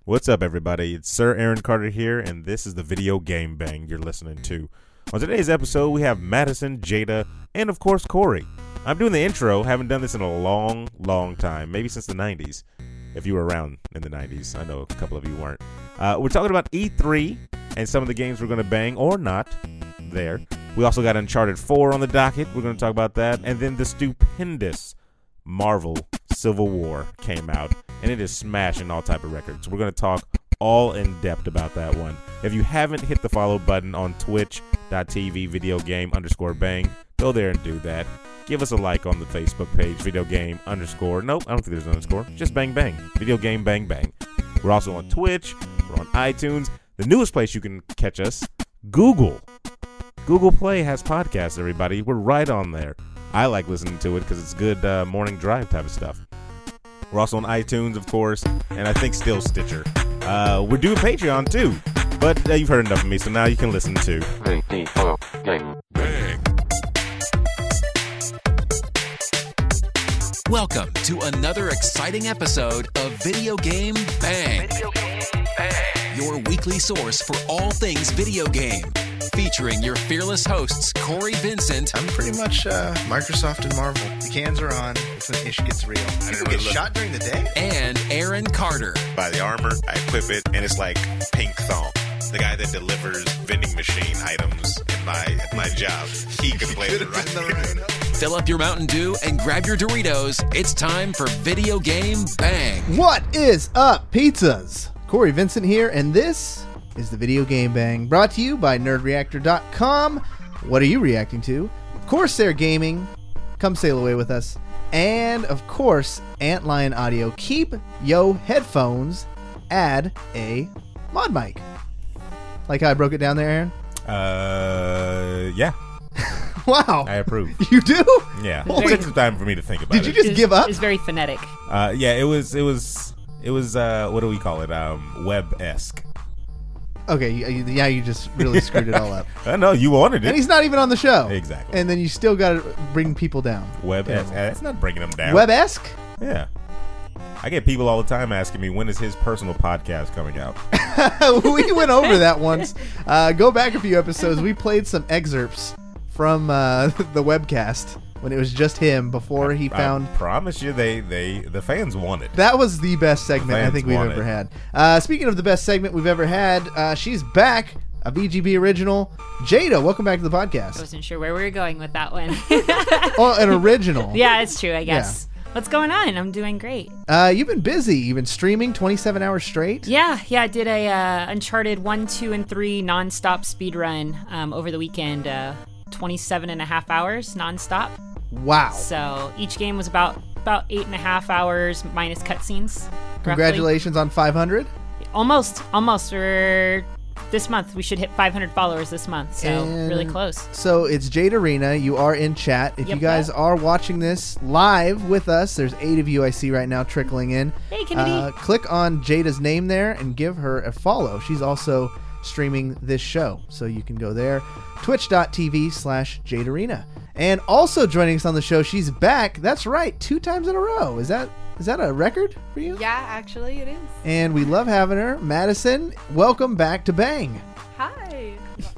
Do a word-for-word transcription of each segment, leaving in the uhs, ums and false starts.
What's up, everybody? It's Sir Aaron Carter here, and this is the Video Game Bang you're listening to. On today's episode, we have Madison, Jada, and of course, Corey. I'm doing the intro. Haven't done this in a long, long time, maybe since the nineties. If you were around in the nineties, I know a couple of you weren't. Uh, we're talking about E three and some of the games we're going to bang or not there. We also got Uncharted four on the docket. We're going to talk about that. And then the stupendous Marvel Civil War came out, and it is smashing all type of records. We're going to talk all in depth about that one. If you haven't hit the follow button on twitch.tv video game underscore bang, go there and do that. Give us a like on the Facebook page, video game underscore. Nope, I don't think there's an underscore. Just bang bang. Video game bang bang. We're also on Twitch. We're on iTunes. The newest place you can catch us, Google. Google Play has podcasts, everybody. We're right on there. I like listening to it because it's good uh, morning drive type of stuff. We're also on iTunes, of course, and I think still Stitcher. Uh, we're doing Patreon, too. But uh, you've heard enough of me, so now you can listen to Video Game Bang. Welcome to another exciting episode of Video Game Bang. Video Game Bang. Your weekly source for all things video game. Featuring your fearless hosts, Corey Vincent. I'm pretty much uh, Microsoft and Marvel. The cans are on. It's when ish gets real. People get shot during the day? And Aaron Carter. Buy the armor, I equip it, and it's like pink thong. The guy that delivers vending machine items in my at my job, he could play the right. Fill up your Mountain Dew and grab your Doritos. It's time for Video Game Bang. What is up, pizzas? Corey Vincent here, and this is the Video Game Bang, brought to you by Nerd Reactor dot com. What are you reacting to? Corsair Gaming, come sail away with us. And, of course, Antlion Audio. Keep yo headphones, add a mod mic. Like how I broke it down there, Aaron? Uh, yeah. Wow. I approve. You do? Yeah. Holy- It took some time for me to think about Did it. you just It's- give up? It's very phonetic. Uh, yeah, it was, it was, it was, uh, what do we call it? Um, web-esque. Okay, you- you- yeah, you just really screwed it all up. I know, you wanted it. And he's not even on the show. Exactly. And then you still got to bring people down. Web-esque. Uh, That's not bringing them down. Web-esque? Yeah. I get people all the time asking me, when is his personal podcast coming out? We went over that once. Uh, go back a few episodes. We played some excerpts from uh, the webcast when it was just him before he found. I promise you, they, they the fans want it. That was the best segment I Fans think we've want ever it. had. Uh, speaking of the best segment we've ever had, uh, she's back. A V G B original. Jada, welcome back to the I podcast. wasn't sure where we were going with that one. Oh, an original. Yeah, it's true, I guess. What's going on? I'm doing great. Uh, you've been busy. You've been streaming twenty-seven hours straight. Yeah, yeah, I did a uh, Uncharted one, two, and three nonstop speed run um, over the weekend. Uh, twenty-seven and a half hours nonstop. Wow. So each game was about about eight and a half hours minus cutscenes. roughly. Congratulations on five hundred. Almost, almost. We're this month. We should hit five hundred followers this month. So And really close. So it's Jade Arena. You are in chat. If Yep, you guys yep. are watching this live with us, there's eight of you I see right now trickling in. Hey, Kennedy. Uh, click on Jada's name there and give her a follow. She's also streaming this show, so you can go there. Twitch.tv slash Jade Arena. And also joining us on the show, she's back. That's right, two times in a row. Is that is that a record for you? Yeah, actually it is. And we love having her. Madison, welcome back to Bang. Hi.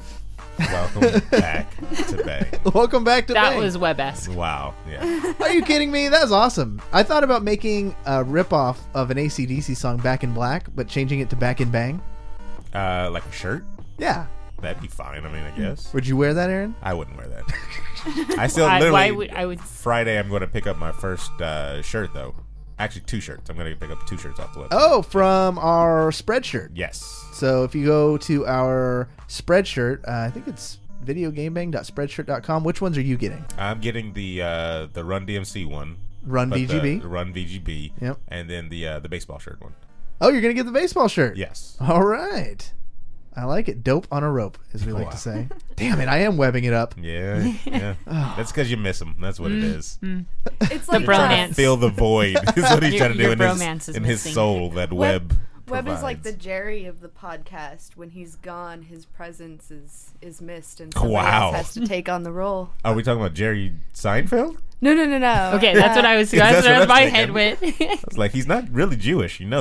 Welcome back to Bang. Welcome back to That Bang. was web-esque. Wow. Yeah. Are you kidding me? That's awesome. I thought about making a ripoff of an A C D C song, Back in Black, but changing it to Back in Bang. Uh, like a shirt? Yeah. That'd be fine. I mean, I guess. Would you wear that, Aaron? I wouldn't wear that. I still I- literally. why would- I would- Friday, I'm going to pick up my first uh, shirt, though. Actually, two shirts. I'm going to pick up two shirts off the website. Oh, from our Spreadshirt. Yes. So if you go to our Spreadshirt, uh, I think it's video game bang dot spreadshirt dot com. Which ones are you getting? I'm getting the uh, the Run D M C one. Run but V G B? The, the Run V G B. Yep. And then the uh, the baseball shirt one. Oh, you're going to get the baseball shirt? Yes. All right. I like it. Dope on a rope, as we like Wow. to say. Damn it, I am webbing it up. Yeah. Yeah. That's because you miss them. That's what it is. It's like bromance. the Fill the void is what he's Your- trying to do your in his, bromance is in his missing. soul. That Web- web. Webb is like the provides. Jerry of the podcast. When he's gone, his presence is is missed, and somebody Wow. else has to take on the role. Are we talking about Jerry Seinfeld? No, no, no, no. Okay, that's what I was. Yeah, That's, that's what what my I'm head went. I was like, he's not really Jewish. You know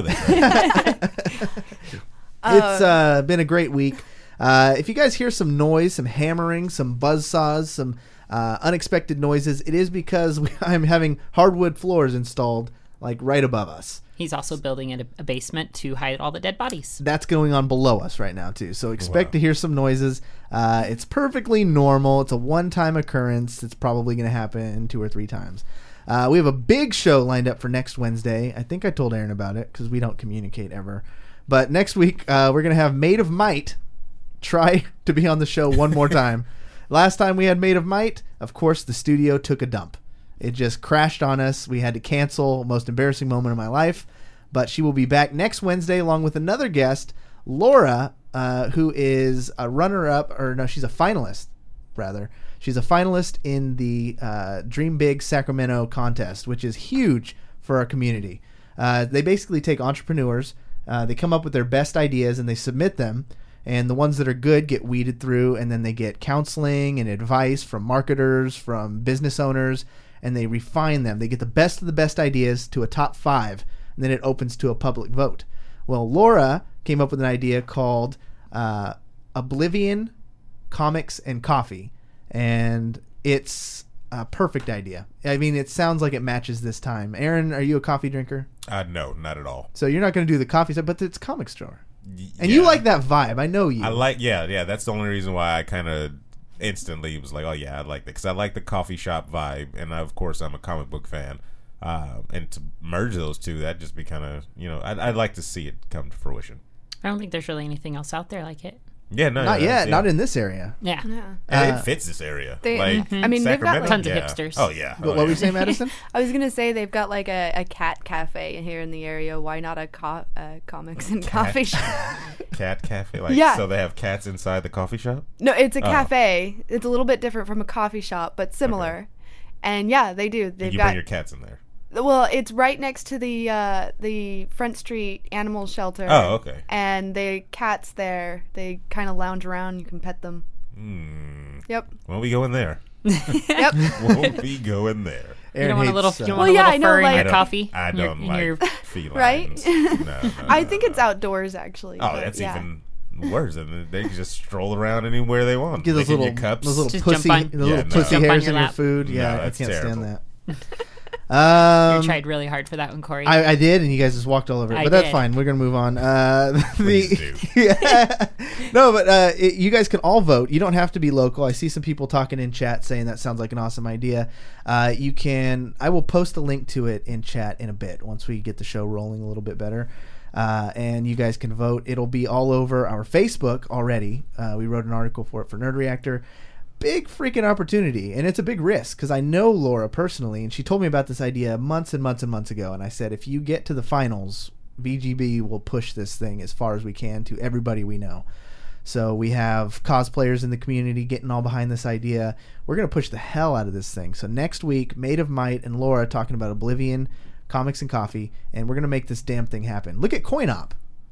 that, right? It's uh, been a great week. Uh, if you guys hear some noise, some hammering, some buzzsaws, some uh, unexpected noises, it is because we, I'm having hardwood floors installed like right above us. He's also building a, a basement to hide all the dead bodies. That's going on below us right now too. So expect Wow. to hear some noises. Uh, it's perfectly normal. It's a one-time occurrence. It's probably going to happen two or three times. Uh, we have a big show lined up for next Wednesday. I think I told Aaron about it because we don't communicate ever. But next week uh, we're going to have Maid of Might try to be on the show one more time. Last time we had Maid of Might, of course, the studio took a dump. It just crashed on us. We had to cancel. Most embarrassing moment of my life. But she will be back next Wednesday along with another guest, Laura, uh, who is a runner-up, or no, she's a finalist, rather. She's a finalist in the uh, Dream Big Sacramento contest, which is huge for our community. Uh, they basically take entrepreneurs, uh, they come up with their best ideas, and they submit them. And the ones that are good get weeded through, and then they get counseling and advice from marketers, from business owners, and they refine them. They get the best of the best ideas to a top five, and then it opens to a public vote. Well, Laura came up with an idea called uh, Oblivion, Comics, and Coffee, and it's a perfect idea. I mean, it sounds like it matches this time. Aaron, are you a coffee drinker? Uh, no, not at all. So you're not going to do the coffee stuff, but it's comic store. Y- And yeah. you like that vibe. I know you. I like, yeah, yeah. That's the only reason why I kind of instantly was like, oh yeah, I like that because I like the coffee shop vibe, and of course I'm a comic book fan. Uh, and to merge those two, that'd just be kind of, you know, I'd, I'd like to see it come to fruition. I don't think there's really anything else out there like it. Yeah, no, Not no, yet. yeah. Not in this area. Yeah. Yeah. And Uh, it fits this area. They- like, Mhm. I mean, they've got, Sacramento, like- Tons of yeah. hipsters. Oh yeah. What, oh, what were yeah. you saying, Madison? I was gonna say they've got like a, a cat cafe here in the area. Why not a co- uh, comics and coffee shop? Cat cafe? Like, Yeah. so they have cats inside the coffee shop? No, it's a Oh. cafe. It's a little bit different from a coffee shop, but similar. And yeah, they do. They've you got bring your cats in there. well, it's right next to the uh, the Front Street Animal Shelter. Oh, okay. And the cats there, they kind of lounge around. You can pet them. Hmm. Yep. Won't we go in there? Yep. Won't we go in there? You don't want a little, hates, you uh, don't Well, want a yeah, little I know, fur in like- your I don't- coffee. I in your- don't in like your- felines. Right? No, no, I no, think no. it's outdoors actually. Oh, but that's yeah. even worse. And they can just stroll around anywhere they want. Get those Licking little, your cups. those little Just pussy, jump on- those Yeah, little no. pussy Jump on hairs your in your lap. food. No, Yeah, I that's can't terrible. stand that. Um, you tried really hard for that one, Corey. I, I did, and you guys just walked all over it. I but that's did. fine. We're gonna move on. Uh, Please the, do. yeah. No, but uh, it, you guys can all vote. You don't have to be local. I see some people talking in chat saying that sounds like an awesome idea. Uh, you can. I will post a link to it in chat in a bit once we get the show rolling a little bit better. Uh, and you guys can vote. It'll be all over our Facebook already. Uh, we wrote an article for it for Nerd Reactor. Big freaking opportunity, and it's a big risk because I know Laura personally, and she told me about this idea months and months and months ago. And I said, if you get to the finals, V G B will push this thing as far as we can to everybody we know. So we have cosplayers in the community getting all behind this idea. We're going to push the hell out of this thing. So next week, Maid of Might and Laura talking about Oblivion, Comics and Coffee, and we're going to make this damn thing happen. Look at CoinOp.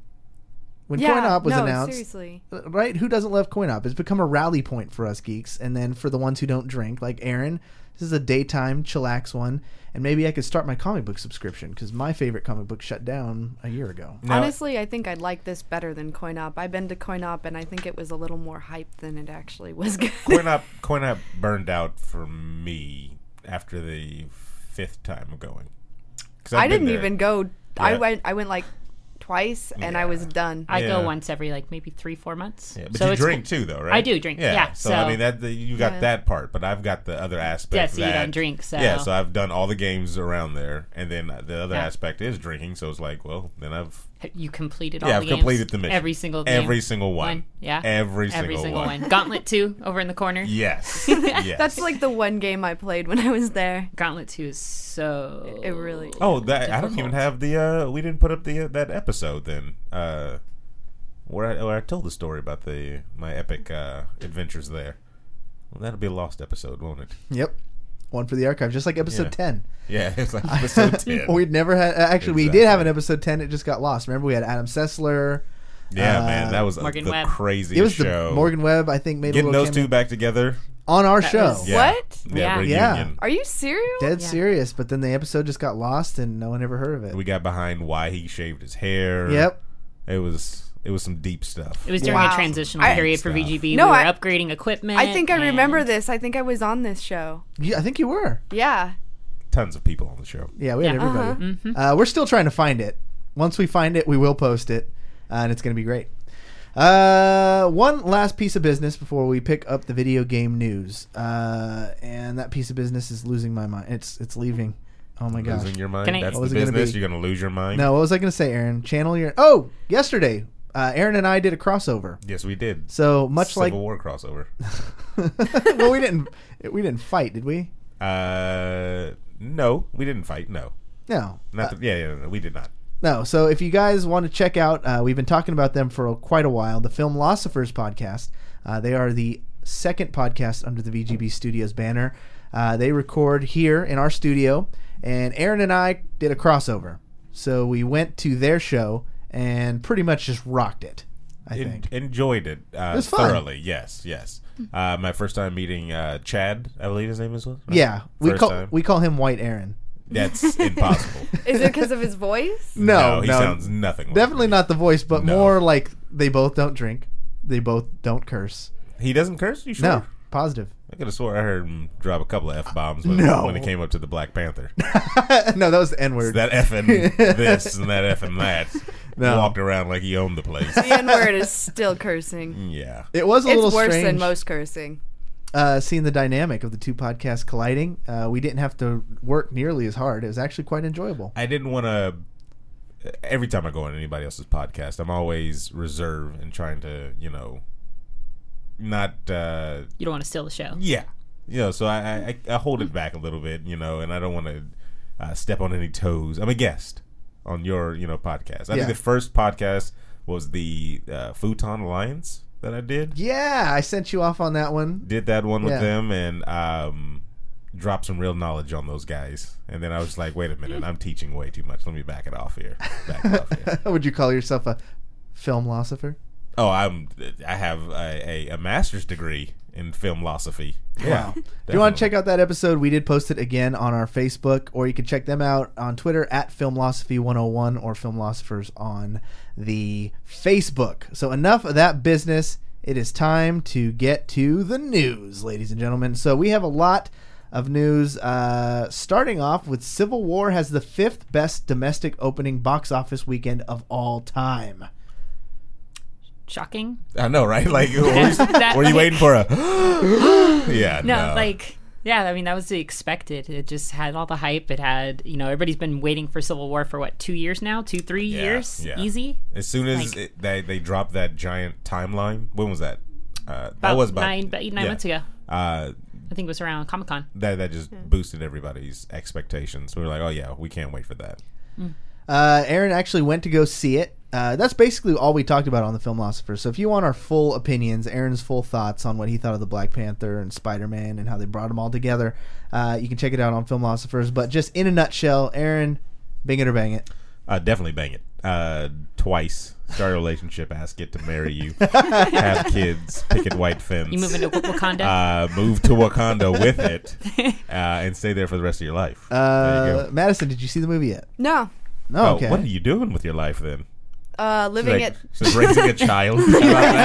When yeah, CoinOp was no, announced, seriously. right? Who doesn't love CoinOp? It's become a rally point for us geeks. And then for the ones who don't drink, like Aaron, this is a daytime chillax one. And maybe I could start my comic book subscription because my favorite comic book shut down a year ago. Now- Honestly, I think I'd like this better than CoinOp. I've been to CoinOp, and I think it was a little more hype than it actually was good. CoinOp, CoinOp burned out for me after the fifth time of going. 'Cause I've I been didn't there. even go. I Yeah. went. I went like twice, and I was Yeah. done. I go Yeah. once every like maybe three, four months. Yeah, but so you it's drink cool. too, though, right? I do drink, yeah, So, I so- mean, that the, you got Yeah. that part, but I've got the other aspect. Yeah, so you that, don't drink, so- yeah. So I've done all the games around there, and then the other Yeah. aspect is drinking. So it's like, well, then I've You completed all yeah, the I've games? completed the mission. Every single game. every single one. Yeah. every, Every single, single one. one. Gauntlet two over in the corner. Yes, yes. That's like the one game I played when I was there. Gauntlet two is so. It really. Oh, that I don't difficult. even have the. uh We didn't put up the uh, that episode then. Uh, where I, where I told the story about the my epic uh adventures there. Well, that'll be a lost episode, won't it? Yep. One for the archive, just like episode Yeah. ten. Yeah, it's like episode ten. We'd never had. Uh, actually, we did Exactly. have an episode ten. It just got lost. Remember, we had Adam Sessler. Yeah, uh, man, that was uh, Morgan the Webb. craziest It was show. the Morgan Webb. I think made Getting a little those two cameo. back together. on our That show. was- Yeah. What? Yeah. reunion. Are you serious? Dead Yeah. serious, but then the episode just got lost and no one ever heard of it. We got behind why he shaved his hair. Yep. It was it was some deep stuff. It was during Wow. a transitional I- period for Stuff. V G B. No, we were I- upgrading equipment. I think I remember and- this. I think I was on this show. Yeah, I think you were. Yeah. Tons of people on the show. Yeah, we had Yeah. everybody. Mm-hmm. Uh, we're still trying to find it. Once we find it, we will post it, uh, and it's going to be great. Uh, one last piece of business before we pick up the video game news, uh, and that piece of business is losing my mind. It's it's leaving. Oh my gosh. Losing your mind. Can I- That's What was the it gonna business. be? You're gonna lose your mind. No, what was I going to say, Aaron? Channel your. Oh, yesterday, uh, Aaron and I did a crossover. Yes, we did. So much Civil like, War crossover. well, we didn't we didn't fight, did we? Uh, no, we didn't fight. No, No. not. the, yeah, yeah, no, we did not. No, so if you guys want to check out, uh, we've been talking about them for quite a while, the Filmlosophers podcast. Uh, they are the second podcast under the V G B Studios banner. Uh, they record here in our studio, and Aaron and I did a crossover. So we went to their show and pretty much just rocked it, I En- think. enjoyed it, uh, It was fun. thoroughly. Yes, yes. Uh, my first time meeting uh, Chad, I believe his name is. Right? Yeah, we First call time. we call him White Aaron. That's impossible. Is it because of his voice? No, he no, sounds nothing. Like definitely me. not the voice, but No. more like they both don't drink, they both don't curse. He doesn't curse. You sure? No, positive. I could have swore I heard him drop a couple of f bombs when, No. when it came up to the Black Panther. No, that was the N word. That effing this and that effing that. No. Walked around like he owned the place. The N word is still cursing. Yeah. It was a It's little worse strange. than most cursing. uh, seeing the dynamic of the two podcasts colliding. Uh, we didn't have to work nearly as hard. It was actually quite enjoyable. I didn't want to. Every time I go on anybody else's podcast, I'm always reserved and trying to, you know, not. Uh, You don't want to steal the show. yeah, you know. So I, I I hold it back a little bit, you know, and I don't want to uh, step on any toes. I'm a guest on your, you know, podcast. I Yeah. think the first podcast was the uh, Futon Alliance that I did. Yeah, I sent you off on that one. Did that one with Yeah. them and um, dropped some real knowledge on those guys. And then I was like, wait a minute, I'm teaching way too much. Let me back it off here. Back it off here. Would you call yourself a film philosopher? Oh, I'm. I have a, a, a master's degree in film philosophy. Wow. If you want to check out that episode, we did post it again on our Facebook, or you can check them out on Twitter at Filmlosophy one oh one or Filmlosophers on the Facebook. So enough of that business. It is time to get to the news, ladies and gentlemen. So we have a lot of news, uh, starting off with Civil War has the fifth best domestic opening box office weekend of all time. Shocking. I know, right? Like, were you, That- were you waiting for a? yeah, No, no. like, yeah, I mean, that was the expected. It just had all the hype. It had, you know, everybody's been waiting for Civil War for what, two years now? Two, three Yeah, years? yeah. Easy? As soon as Like- it, they they dropped that giant timeline, when was that? Uh, that About was about nine, about eight, nine yeah. months ago. Uh, I think it was around Comic Con. that that just boosted everybody's expectations. We were like, oh yeah, we can't wait for that. Uh, Aaron actually went to go see it. Uh, that's basically all we talked about on the Filmlosophers. So if you want our full opinions, Aaron's full thoughts on what he thought of the Black Panther and Spider-Man and how they brought them all together, uh, you can check it out on Filmlosophers. But just in a nutshell, Aaron, bing it or bang it. Uh, definitely bang it. Uh, twice. Start a relationship, ask it to marry you, have kids, picket white fence. You moving to Wakanda? Uh, move to Wakanda with it, uh, and stay there for the rest of your life. there you Uh, go. Madison, did you see the movie yet? No. No, Oh, okay. what are you doing with your life then? Uh, living Like, it. so raising a child. How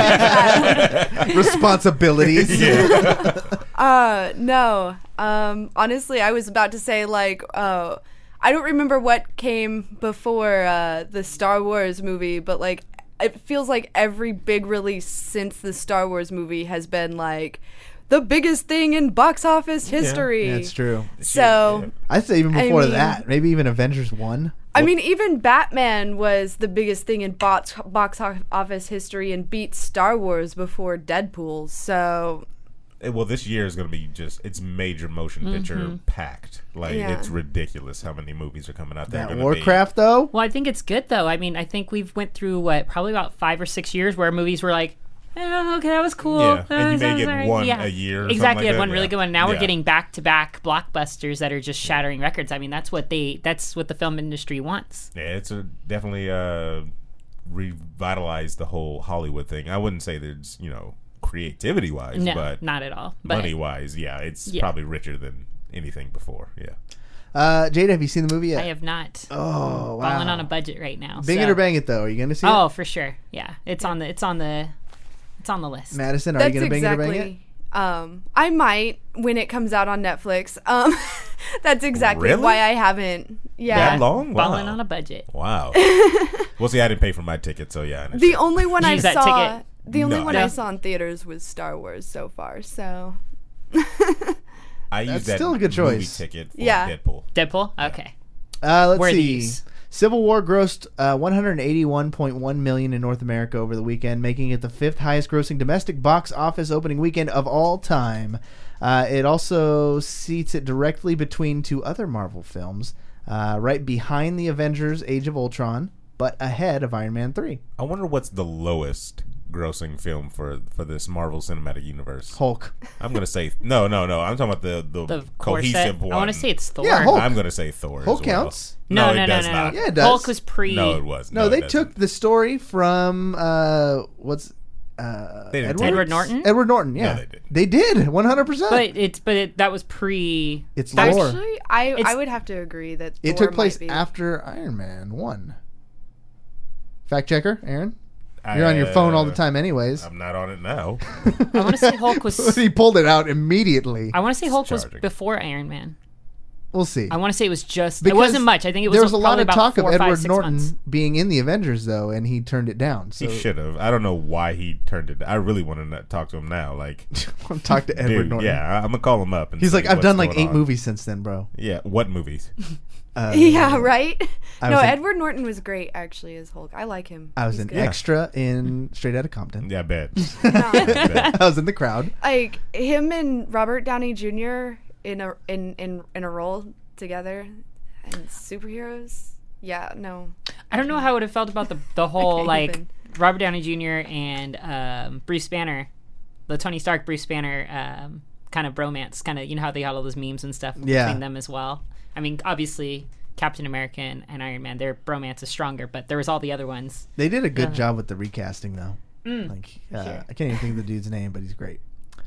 about that? Responsibilities. Yeah. Uh, no. Um, honestly, I was about to say, like, uh, I don't remember what came before uh, the Star Wars movie, but, like, it feels like every big release since the Star Wars movie has been, like, the biggest thing in box office history. That's true. So, I'd say even I before mean- that, maybe even Avengers one. I mean, even Batman was the biggest thing in box, box office history and beat Star Wars before Deadpool. So, Eh, Well, this year is going to be just, it's major motion picture packed. Like, Yeah. it's ridiculous how many movies are coming out. They're That gonna Warcraft, though? Well, I think it's good, though. I mean, I think we've went through, what, probably about five or six years where movies were like, eh, okay, that was cool. Yeah, and Uh, you may that was get alright." one Yeah. a year or something Exactly, like had that, one really yeah. good one. Now Yeah. we're getting back-to-back blockbusters that are just shattering records. I mean, that's what they, that's what the film industry wants. Be, yeah, it's a, definitely uh, revitalized the whole Hollywood thing. I wouldn't say there's, you know, creativity wise, No, but not at all. But money wise, yeah, it's Yeah. probably richer than anything before. Yeah. Uh, Jada, have you seen the movie yet? I have not. Oh, wow. Falling on a budget right now. Bing so. it or bang it, though. Are you going to see Oh, it? for sure. Yeah, it's on the it's on the it's on the list. Madison, are That's you going to bing exactly. it or bang it? Um, I might when it comes out on Netflix. Um, that's exactly Really? why I haven't. Yeah. That long? Wow. Falling on a budget. Wow. Well, see, I didn't pay for my ticket, so yeah. I The understand. only one Did you I use that saw. ticket? The only No, one I I didn't. saw in theaters was Star Wars so far. So. I used That's that still a good movie choice. ticket for Yeah. Deadpool. Deadpool. Okay. Uh, let's Worthy see. use. Civil War grossed uh, one hundred eighty-one point one million dollars in North America over the weekend, making it the fifth highest grossing domestic box office opening weekend of all time. Uh, it also seats it directly between two other Marvel films, uh, right behind the Avengers Age of Ultron, but ahead of Iron Man three. I wonder what's the lowest grossing film for for this Marvel Cinematic Universe. Hulk. I'm gonna say no, no, no. I'm talking about the the, The core cohesive set. one. I want to say it's Thor. Yeah, Hulk. I'm gonna say Thor. Hulk as well. counts. No, no, it no, does no, not. no. Yeah, it does. Hulk was pre. No, it was. No, it they doesn't. took the story from uh, what's uh, They didn't Edward? take Edward Norton. Edward Norton. Yeah, they didn't. They did one hundred percent. But it's but it, that was pre. It's that was- lore. Actually, I It's- I would have to agree that It Thor took place might be. after Iron Man one. Fact checker, Aaron. You're on your Uh, phone all the time, anyways. I'm not on it now. I want to say Hulk was. he pulled it out immediately. I want to say Hulk was charging. before Iron Man. We'll see. I want to say it was just. Because it wasn't much. I think it was. there was a lot probably of about talk of four, five, Edward six Norton months. being in the Avengers, though, and he turned it down. So He should have. I don't know why he turned it. I really want to talk to him now. Like, talk to Edward dude, Norton. yeah, I'm gonna call him up. And He's see like, I've what's done like going eight on." movies since then, bro. Yeah, what movies? Uh, Yeah, right. I No, was in- Edward Norton was great actually as Hulk. I like him. I was He's an good. extra in Straight Outta Compton. Yeah, I bet. No. I bet. I was in the crowd. Like him and Robert Downey Junior in a in in in a role together and superheroes. Yeah, no. I don't know how I would have felt about the the whole can't like even. Robert Downey Junior and um, Bruce Banner, the Tony Stark Bruce Banner um, kind of bromance, kind of you know how they had all those memes and stuff Yeah. between them as well. I mean, obviously Captain America and, and Iron Man, their bromance is stronger, but there was all the other ones. They did a good Yeah. job with the recasting, though. Mm. Like, uh, Sure. I can't even think of the dude's name, but he's great.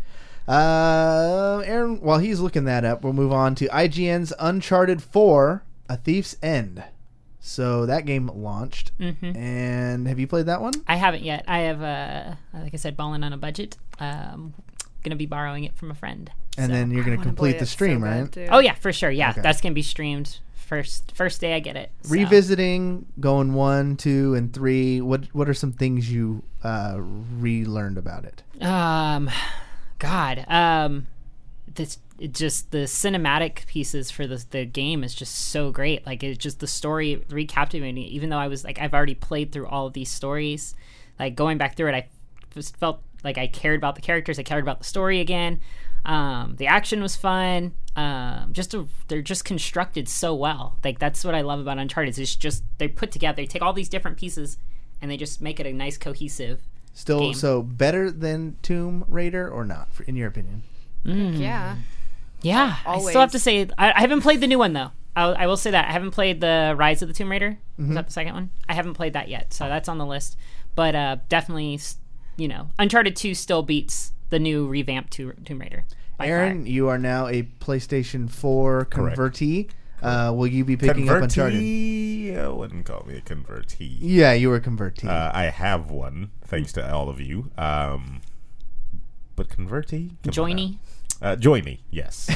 Uh, Aaron, while he's looking that up, we'll move on to I G N's Uncharted four: A Thief's End. So that game launched, hmm and have you played that one? I haven't yet. I have, uh, like I said, balling on a budget. Um, gonna be borrowing it from a friend. And So- then you're I going to wanna complete play the it so stream, bad, right? too. Oh yeah, for sure. Yeah, Okay. that's gonna be streamed first first day I get it. so. Revisiting, going one, two, and three. What What are some things you uh, relearned about it? Um, God, um, this it just the cinematic pieces for the the game is just so great. Like it just the story recaptivating me. Even though I was like I've already played through all of these stories, like going back through it, I just felt like I cared about the characters. I cared about the story again. Um, the action was fun. Um, just a, they're just constructed so well. Like that's what I love about Uncharted. It's just they put together. They take all these different pieces and they just make it a nice cohesive. Still, Game. so better than Tomb Raider or not, for, in your opinion? Yeah. Yeah, I still have to Always. say I, I haven't played the new one though. I'll, I will say that I haven't played the Rise of the Tomb Raider. Mm-hmm. Is that the second one? I haven't played that yet, so that's on the list. But uh, definitely, you know, Uncharted two still beats the new revamped to- Tomb Raider. by Aaron, you are now a PlayStation four Correct. convertee. Uh, will you be picking up Uncharted? Convertee? I wouldn't call me a convertee. Yeah, you were a convertee. Uh, I have one, thanks to all of you. Um, but convertee? far. Come on Joiny. now. Uh, Joiny, yes.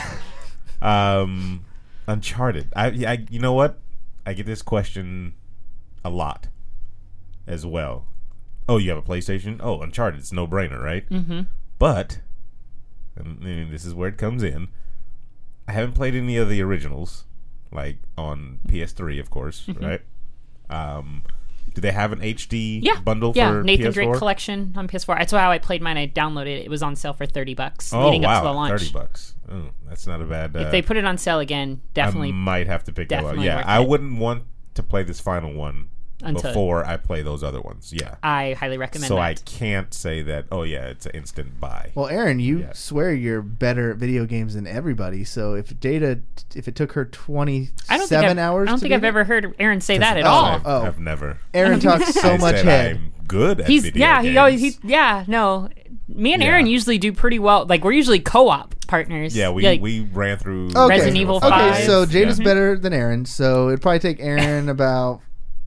um, Uncharted. I, I, you know what? I get this question a lot as well. Oh, you have a PlayStation? Oh, Uncharted. It's no brainer, right? Mm-hmm. But, and, and this is where it comes in. I haven't played any of the originals, like on P S three, of course, right? Um, do they have an H D Yeah, bundle yeah. for Nathan P S four? Drake collection on P S four. That's how I played mine. I downloaded it. It was on sale for thirty bucks Oh leading wow, up to the launch. thirty bucks. Oh, that's not a bad. Uh, If they put it on sale again, definitely I might have to pick that up. definitely Yeah, worth I it. wouldn't want to play this final one Until- before I play those other ones. Yeah, I highly recommend so that. I can't say that. Oh yeah, it's an instant buy. well, Aaron, you Yeah. swear you're better at video games than everybody. So if Data, if it took her I don't think twenty-seven I've, hours, I don't to think beat I've it- ever heard Aaron say that at Oh, all. I've, oh. I've never. Aaron talks so I much said head. I'm good at He's video yeah, games. he always he yeah no. Me and Yeah. Aaron usually do pretty well. Like we're usually co-op partners. Yeah, we Like, we ran through Okay. Resident Evil Okay, five. so Jada's Yeah. better than Aaron, so it'd probably take Aaron about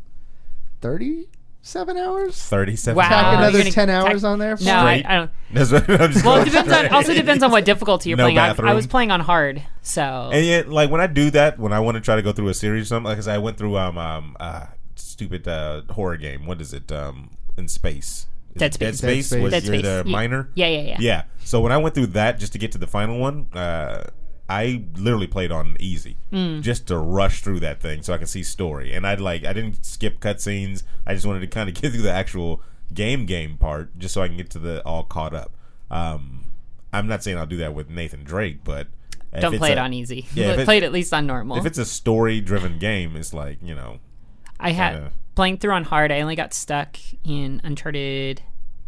thirty-seven hours. thirty-seven. Wow. Tack you're another gonna ten tack- hours on there. For No, I, Straight. I don't. That's what I'm just Well, going it depends on. straight. Also depends on what difficulty you're No playing. I, I bathroom. was playing on hard, so And yet, like when I do that, when I want to try to go through a series or something, like 'cause I went through um um uh stupid uh horror game. What is it? Um, in space. Is Dead it Space. Dead Space. Dead Was Dead you're Space. the Ye- miner? Yeah, yeah, yeah. Yeah. So when I went through that just to get to the final one, uh, I literally played on easy Mm. just to rush through that thing so I could see story. And I'd like I didn't skip cutscenes. I just wanted to kind of get through the actual game game part just so I can get to the all caught up. Um, I'm not saying I'll do that with Nathan Drake, but if Don't it's play it a- on easy. Yeah, if it- play it at least on normal. If it's a story driven game, it's like you know. I had kinda- playing through on hard. I only got stuck in Uncharted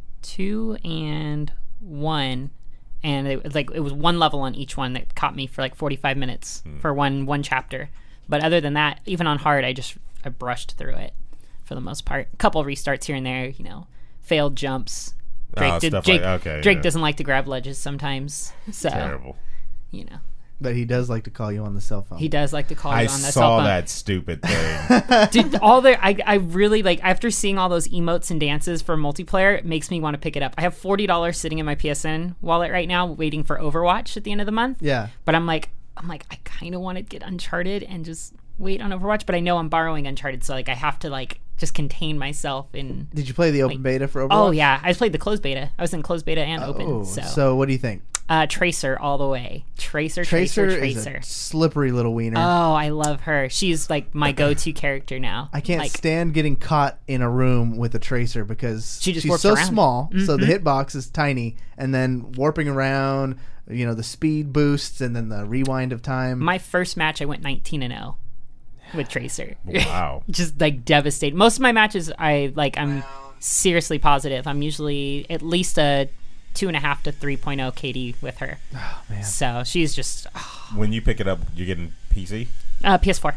two and one, and it was like it was one level on each one that caught me for like forty-five minutes Hmm. for one one chapter. But other than that, even on hard, I just I brushed through it for the most part. A couple restarts here and there, you know, failed jumps. Drake, Oh, did, stuff Jake, like- okay, Drake yeah. doesn't like to grab ledges sometimes, so Terrible. you know But he does like to call you on the cell phone. he does like to call I you on that cell saw phone. that stupid thing. Dude, all the I, I really like after seeing all those emotes and dances for multiplayer, it makes me want to pick it up. I have forty dollars sitting in my P S N wallet right now, waiting for Overwatch at the end of the month. Yeah. But I'm like, I'm like, I kind of want to get Uncharted and just wait on Overwatch, but I know I'm borrowing Uncharted, so like I have to like just contain myself in. Did you play the open Like- beta for Overwatch? Oh yeah, I played the closed beta. I was in closed beta and open. Oh, So, so what do you think? uh, Tracer all the way. Tracer, Tracer, Tracer, is Tracer. a slippery little wiener. Oh, I love her. She's like my go-to character now. I can't like, stand getting caught in a room with a Tracer because She just she's warps so around. small, so the Mhm. hitbox is tiny, and then warping around, you know, the speed boosts and then the rewind of time. My first match, I went nineteen and oh with Tracer. Wow. Just like devastated. Most of my matches, I like. I'm seriously positive. I'm usually at least a two and a half to three point oh K D with her. Oh man. So she's just When you pick it up, you're getting P C. uh, P S four.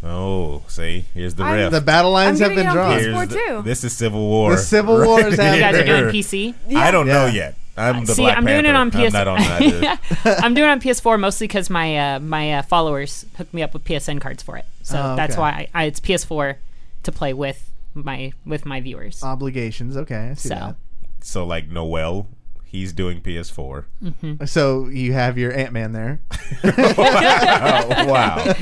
Oh, see, here's the I'm- riff. The battle lines I'm have been getting it on drawn. P S four. Here's the- too. This is Civil War. The Civil War is You guys are happening. doing P C. I don't know Yeah. yet. I'm the See, Black I'm doing it Panther. on P S. I'm not on that. I'm doing it on P S four mostly because my uh, my uh, followers hooked me up with P S N cards for it. So Oh, that's okay. why I, I, it's P S four to play with my with my viewers. Obligations. Okay, I see So So like Noel, he's doing P S four. that. So you have your Ant-Man there. Oh, wow.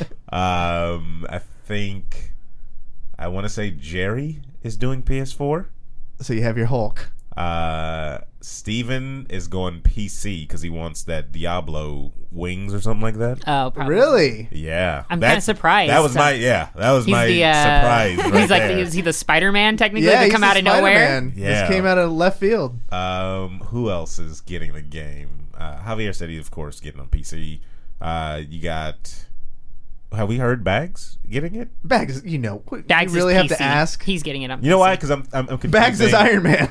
Um, I think I want to say Jerry is doing P S four. So you have your Hulk. Uh, Steven is going P C because he wants that Diablo wings or something like that. oh, probably. Really? Yeah, I'm That- kinda surprised. That was my yeah. That was He's my the uh, surprise. Right he's like there. the, is he the Spider-Man technically Yeah, that he's come the out of nowhere? Spider-Man. Yeah. This came out of left field. Um, who else is getting the game? Uh, Javier said he, of course, getting on P C. Uh, you got. Have we heard Bags getting it? Bags, you know, what- Bags you really is have P C. to ask. He's getting it on. You know P C. why? Because I'm, I'm I'm confusing. Bags is Iron Man.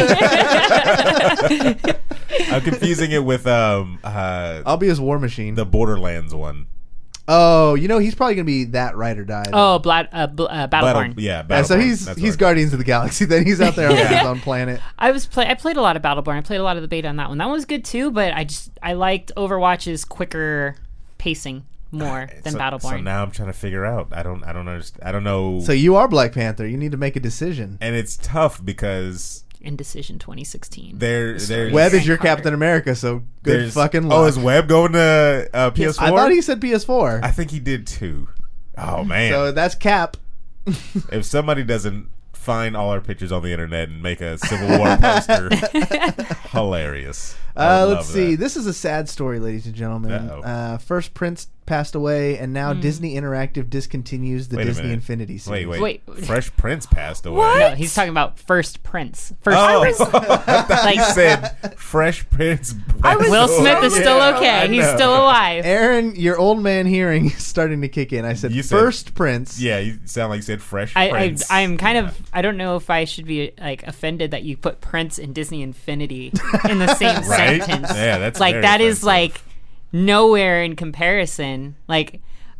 I'm confusing it with um uh I'll be his War Machine. the Borderlands one. oh, you know, he's probably gonna be that ride or die. Oh, Blad, uh, bl- uh, Battleborn. Battle, yeah, Yeah, so Battleborn. he's That's he's right. Guardians of the Galaxy. Then he's out there on his own planet. I was play. I played a lot of Battleborn. I played a lot of the beta on that one. That one was good too, but I just I liked Overwatch's quicker pacing more than so, Battleborn. So now I'm trying to figure out. I don't I don't understand. I don't know. So you are Black Panther. You need to make a decision. and it's tough because Indecision twenty sixteen. there there's Webb is your Carter. Captain America, so good there's fucking luck. Oh, is Webb going to uh, P S four? I thought he said P S four. I think he did too. Oh man! So that's Cap. If somebody doesn't find all our pictures on the internet and make a Civil War poster, hilarious. I Uh, would let's love see. that. This is a sad story, ladies and gentlemen. Uh-oh. Uh, first Prince passed away, and now Disney Interactive discontinues the Wait a Disney minute. Infinity series. Wait, wait, Wait. Fresh Prince passed away. No, he's talking about First Prince. First Oh, Prince. I Like said Fresh Prince. was Will so Smith is still Yeah, okay. I He's know. still alive. Aaron, your old man hearing is starting to kick in. I said You said- first Prince. Yeah, you sound like you said Fresh I, I Prince. I'm kind Yeah. of I don't know if I should be like offended that you put Prince and Disney Infinity in the same Right? sentence. Yeah, that's like very that is offensive. like nowhere in comparison. Like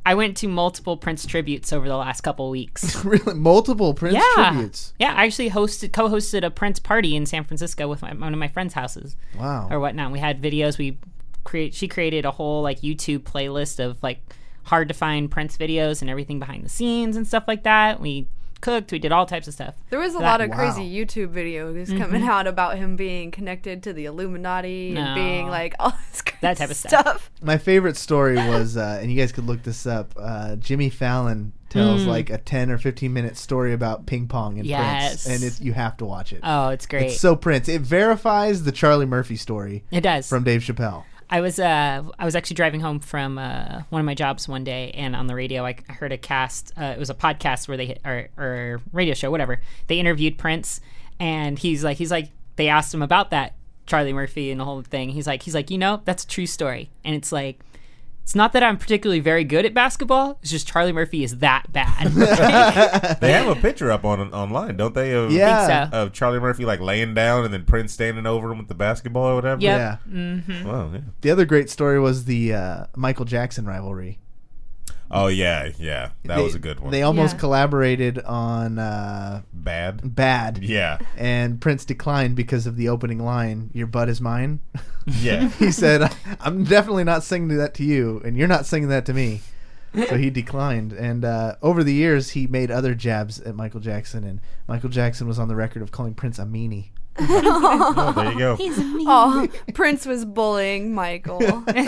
I went to multiple Prince tributes over the last couple weeks. Really, multiple Prince yeah. tributes. Yeah, I actually hosted, co-hosted a Prince party in San Francisco with my, one of my friends' houses. Wow. Or whatnot. We had videos. We create. She created a whole like YouTube playlist of like hard to find Prince videos and everything behind the scenes and stuff like that. We cooked. We did all types of stuff. There was a That- lot of wow. crazy YouTube videos coming out about him being connected to the Illuminati No. and being like all this crazy That type of stuff. stuff. My favorite story was, uh, and you guys could look this up. Uh, Jimmy Fallon tells like a ten or fifteen minute story about ping pong and Yes. Prince, and it, you have to watch it. Oh, it's great. It's so Prince. It verifies the Charlie Murphy story it does. from Dave Chappelle. I was uh I was actually driving home from uh, one of my jobs one day, and on the radio I I heard a cast. Uh, it was a podcast where they or or radio show, whatever. They interviewed Prince, and he's like he's like they asked him about that Charlie Murphy and the whole thing. He's like he's like you know that's a true story, and it's like. It's not that I'm particularly very good at basketball. It's just Charlie Murphy is that bad. They have a picture up on online, don't they? Of, Yeah. think so. Of Charlie Murphy like laying down and then Prince standing over him with the basketball or whatever. Yep. Yeah. Wow. Yeah. The other great story was the uh, Michael Jackson rivalry. Oh yeah, yeah. That They- was a good one. They almost Yeah. collaborated on uh, Bad. Bad. Yeah. And Prince declined because of the opening line, "Your butt is mine." Yeah. He said, "I'm definitely not singing that to you, and you're not singing that to me." So he declined. And uh, over the years, he made other jabs at Michael Jackson, and Michael Jackson was on the record of calling Prince a meanie. Oh, there you go. Oh, Prince was bullying Michael.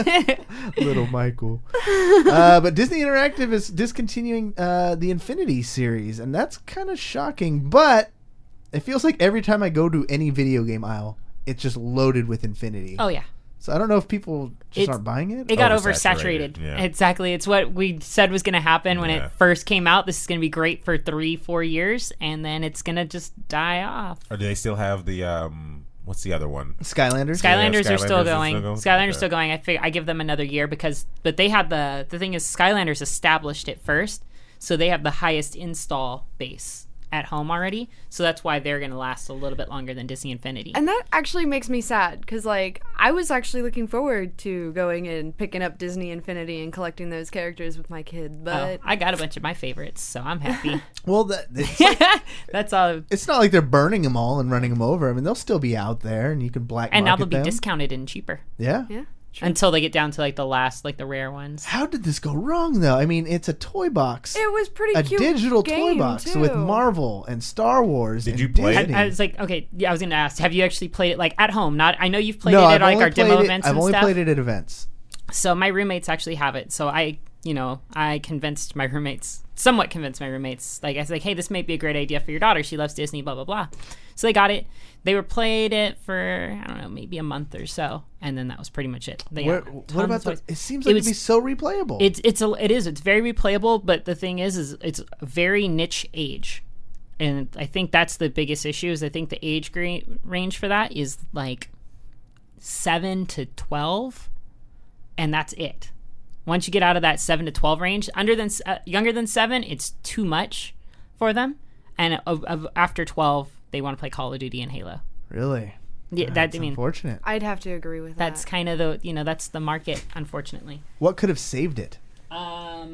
Little Michael. Uh, but Disney Interactive is discontinuing uh, the Infinity series, and that's kind of shocking. But it feels like every time I go to any video game aisle, it's just loaded with Infinity. Oh yeah. So I don't know if people just It's- aren't buying it. It got Oversaturated, oversaturated. yeah. Exactly. It's what we said was going to happen when Yeah. it first came out. This is going to be great for three, four years, and then it's going to just die off. Or do they still have the um? What's the other one? Skylanders. Skylanders Skylanders are still is going. still going? Skylanders Okay. still going. I fig- I give them another year because, but they had the the thing is Skylanders established it first, so they have the highest install base at home already. So that's why they're going to last a little bit longer than Disney Infinity. And that actually makes me sad because, like, I was actually looking forward to going and picking up Disney Infinity and collecting those characters with my kid. Oh, But I got a bunch of my favorites, so I'm happy. Well, that, it's, like- That's all. it's not like they're burning them all and running them over. I mean, they'll still be out there, and you can black And now market they'll be them. discounted and cheaper Yeah. yeah, until they get down to like the last, like the rare ones. How did this go wrong, though? I mean, it's a toy box. it was pretty a cute. digital toy game, box too. with Marvel and Star Wars. Did and you play it? Disney. I was like, okay, yeah, I was gonna ask, have you actually played it like at home? Not, I know you've played no, it I've at like only our demo played it- events I've and only stuff. played it at events. So my roommates actually have it. So I, you know, I convinced my roommates, somewhat convinced my roommates. Like I was like, hey, this might be a great idea for your daughter. She loves Disney, blah blah blah. So they got it. They were played it for I don't know, maybe a month or so, and then that was pretty much it. They Where, got what tons about of the? toys. It seems It like was- it'd be so replayable. It's it's a it is it's very replayable, but the thing is, is it's a very niche age, and I think that's the biggest issue. Is I think the age gra- range for that is like seven to twelve, and that's it. Once you get out of that seven to twelve range, under than uh, younger than seven, it's too much for them, and of, of, after twelve, they want to play Call of Duty and Halo. really. Yeah, that That's I mean, unfortunate. I'd have to agree with that's that. kind of the you know that's the market, unfortunately. What could have saved it? Um.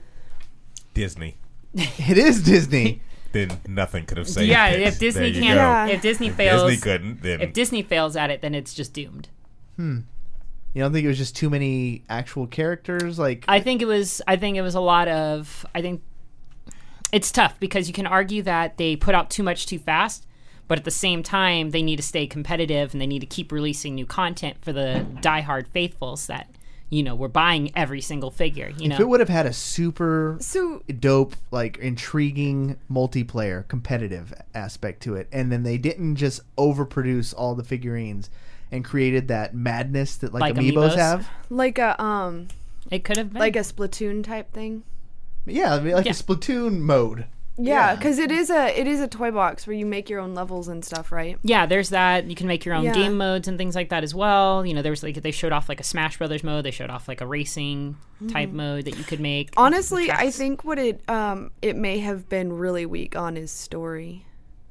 Disney. It is Disney. Then nothing could have saved Yeah, it. if Disney There you can't, go. Yeah. if Disney If fails, Disney couldn't, then if Disney fails at it, then it's just doomed. You don't think it was just too many actual characters? Like, I think it was. I think it was a lot of. I think it's tough because you can argue that they put out too much too fast, but at the same time, they need to stay competitive and they need to keep releasing new content for the diehard faithfuls that you know were buying every single figure. You if know, it would have had a super So dope, like intriguing multiplayer competitive aspect to it, and then they didn't just overproduce all the figurines and created that madness that like, Like amiibos, Amiibos? have. like a um it could have been like a Splatoon type thing. Yeah, I mean, like Yeah. a Splatoon mode. Yeah, Yeah. because it is a it is a toy box where you make your own levels and stuff, right? Yeah, there's that. You can make your own Yeah. game modes and things like that as well. You know, there was like they showed off like a Smash Brothers mode. They showed off like a racing type mode that you could make. Honestly, I Tracks. think what it um it may have been really weak on is story.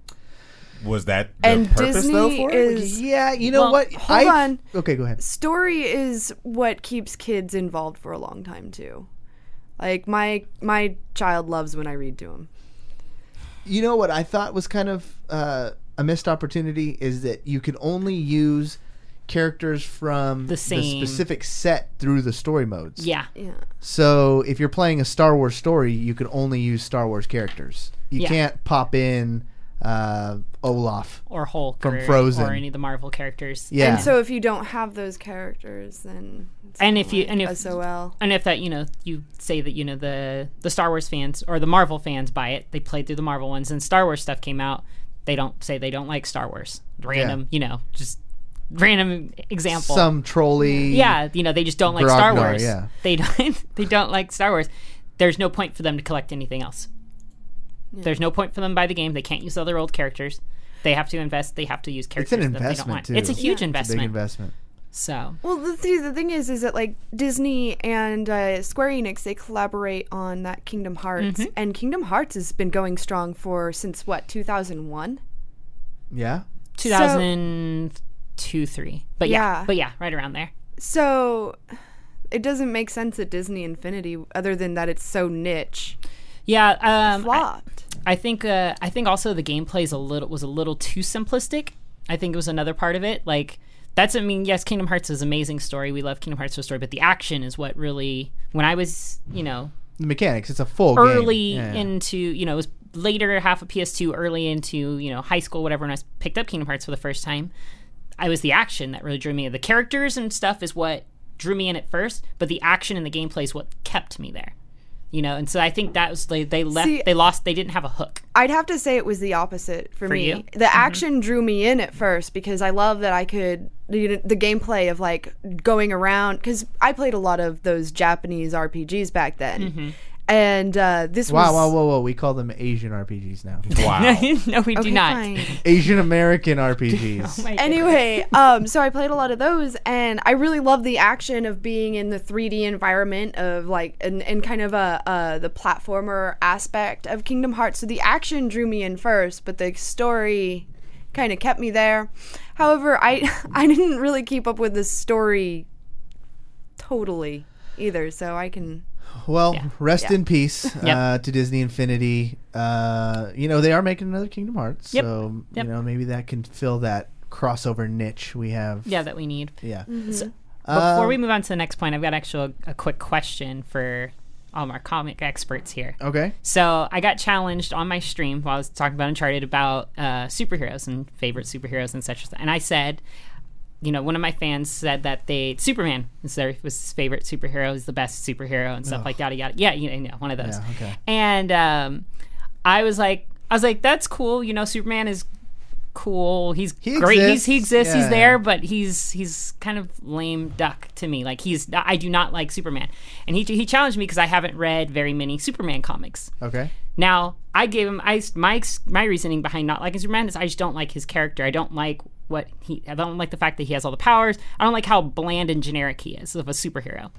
was that the And purpose Disney though for it? is Yeah, you know Well, what? hold I- on. Okay, go ahead. Story is what keeps kids involved for a long time too. Like my my child loves when I read to him. You know what I thought was kind of uh, a missed opportunity is that you could only use characters from The same- specific set through the story modes. Yeah. Yeah. So if you're playing a Star Wars story, you can only use Star Wars characters. You Yeah. can't pop in uh, Olaf. Or Hulk From or, Frozen. or any of the Marvel characters. Yeah. And so if you don't have those characters, then it's And kinda if you- like and if- S O L. And if that, you know, you say that, you know, the the Star Wars fans or the Marvel fans buy it, they played through the Marvel ones, and Star Wars stuff came out, they don't say they don't like Star Wars. Random, you know, just random example. Some trolley. yeah, you know, they just don't like Star Grognar, Wars. yeah. They don't they don't like Star Wars. There's no point for them to collect anything else. There's no point for them to buy the game. They can't use other old characters. They have to invest. They have to use It's characters an that they don't investment, want. too. It's a huge It's a investment. big investment. So Well, the, th- the thing is, is that like Disney and uh, Square Enix, they collaborate on that Kingdom Hearts, Mm-hmm. and Kingdom Hearts has been going strong for since what two thousand one. Yeah. two thousand two, three. But yeah, Yeah. but yeah, right around there. So it doesn't make sense at Disney Infinity, other than that it's so niche. Yeah, um, I, Flopped. I think uh, I think also the gameplay is a little was a little too simplistic. I think it was another part of it. Like that's I mean, yes, Kingdom Hearts is an amazing story. We love Kingdom Hearts story, but the action is what really when I was, you know, The mechanics. It's a full early game. Yeah, yeah. into, you know, it was later half of P S two, early into, you know, high school, whatever, when I picked up Kingdom Hearts for the first time. I was the action that really drew me in. The characters and stuff is what drew me in at first, but the action and the gameplay is what kept me there. You know, and so I think that was they, they left See- they lost they didn't have a hook. I'd have to say it was the opposite for, For me. you? Mm-hmm. The action drew me in at first because I love that I could the, the gameplay of like going around because I played a lot of those Japanese R P Gs back then, Mm-hmm. and uh, this Wow, was wow, whoa, whoa. We call them Asian R P Gs now. Wow. No, we okay, do not. fine. Asian American R P Gs. My goodness. Anyway, um, so I played a lot of those, and I really love the action of being in the three D environment of like, and, and kind of a uh, the platformer aspect of Kingdom Hearts. So the action drew me in first, but the story kind of kept me there. However, I I didn't really keep up with the story totally either, so I can. Well, Yeah. rest Yeah. in peace uh, Yep. to Disney Infinity. Uh, you know, they are making another Kingdom Hearts. Yep. So, Yep. you know, maybe that can fill that crossover niche we have. Yeah, that we need. Yeah. So, Uh, before we move on to the next point, I've got actually a, a quick question for all our comic experts here. Okay. So I got challenged on my stream while I was talking about Uncharted about uh, superheroes and favorite superheroes and such. And I said, you know, one of my fans said that they Superman is their was his favorite superhero, is the best superhero and stuff like yada yada. Yeah, you know, one of those. Yeah, okay. And um, I was like, I was like, that's cool. You know, Superman is cool. He's He great. exists. He's he exists. Yeah. He's there, but he's he's kind of lame duck to me. Like he's I do not like Superman. And he he challenged me because I haven't read very many Superman comics. Okay. Now, I gave him I my my reasoning behind not liking Superman is I just don't like his character. I don't like what he I don't like the fact that he has all the powers. I don't like how bland and generic he is of a superhero.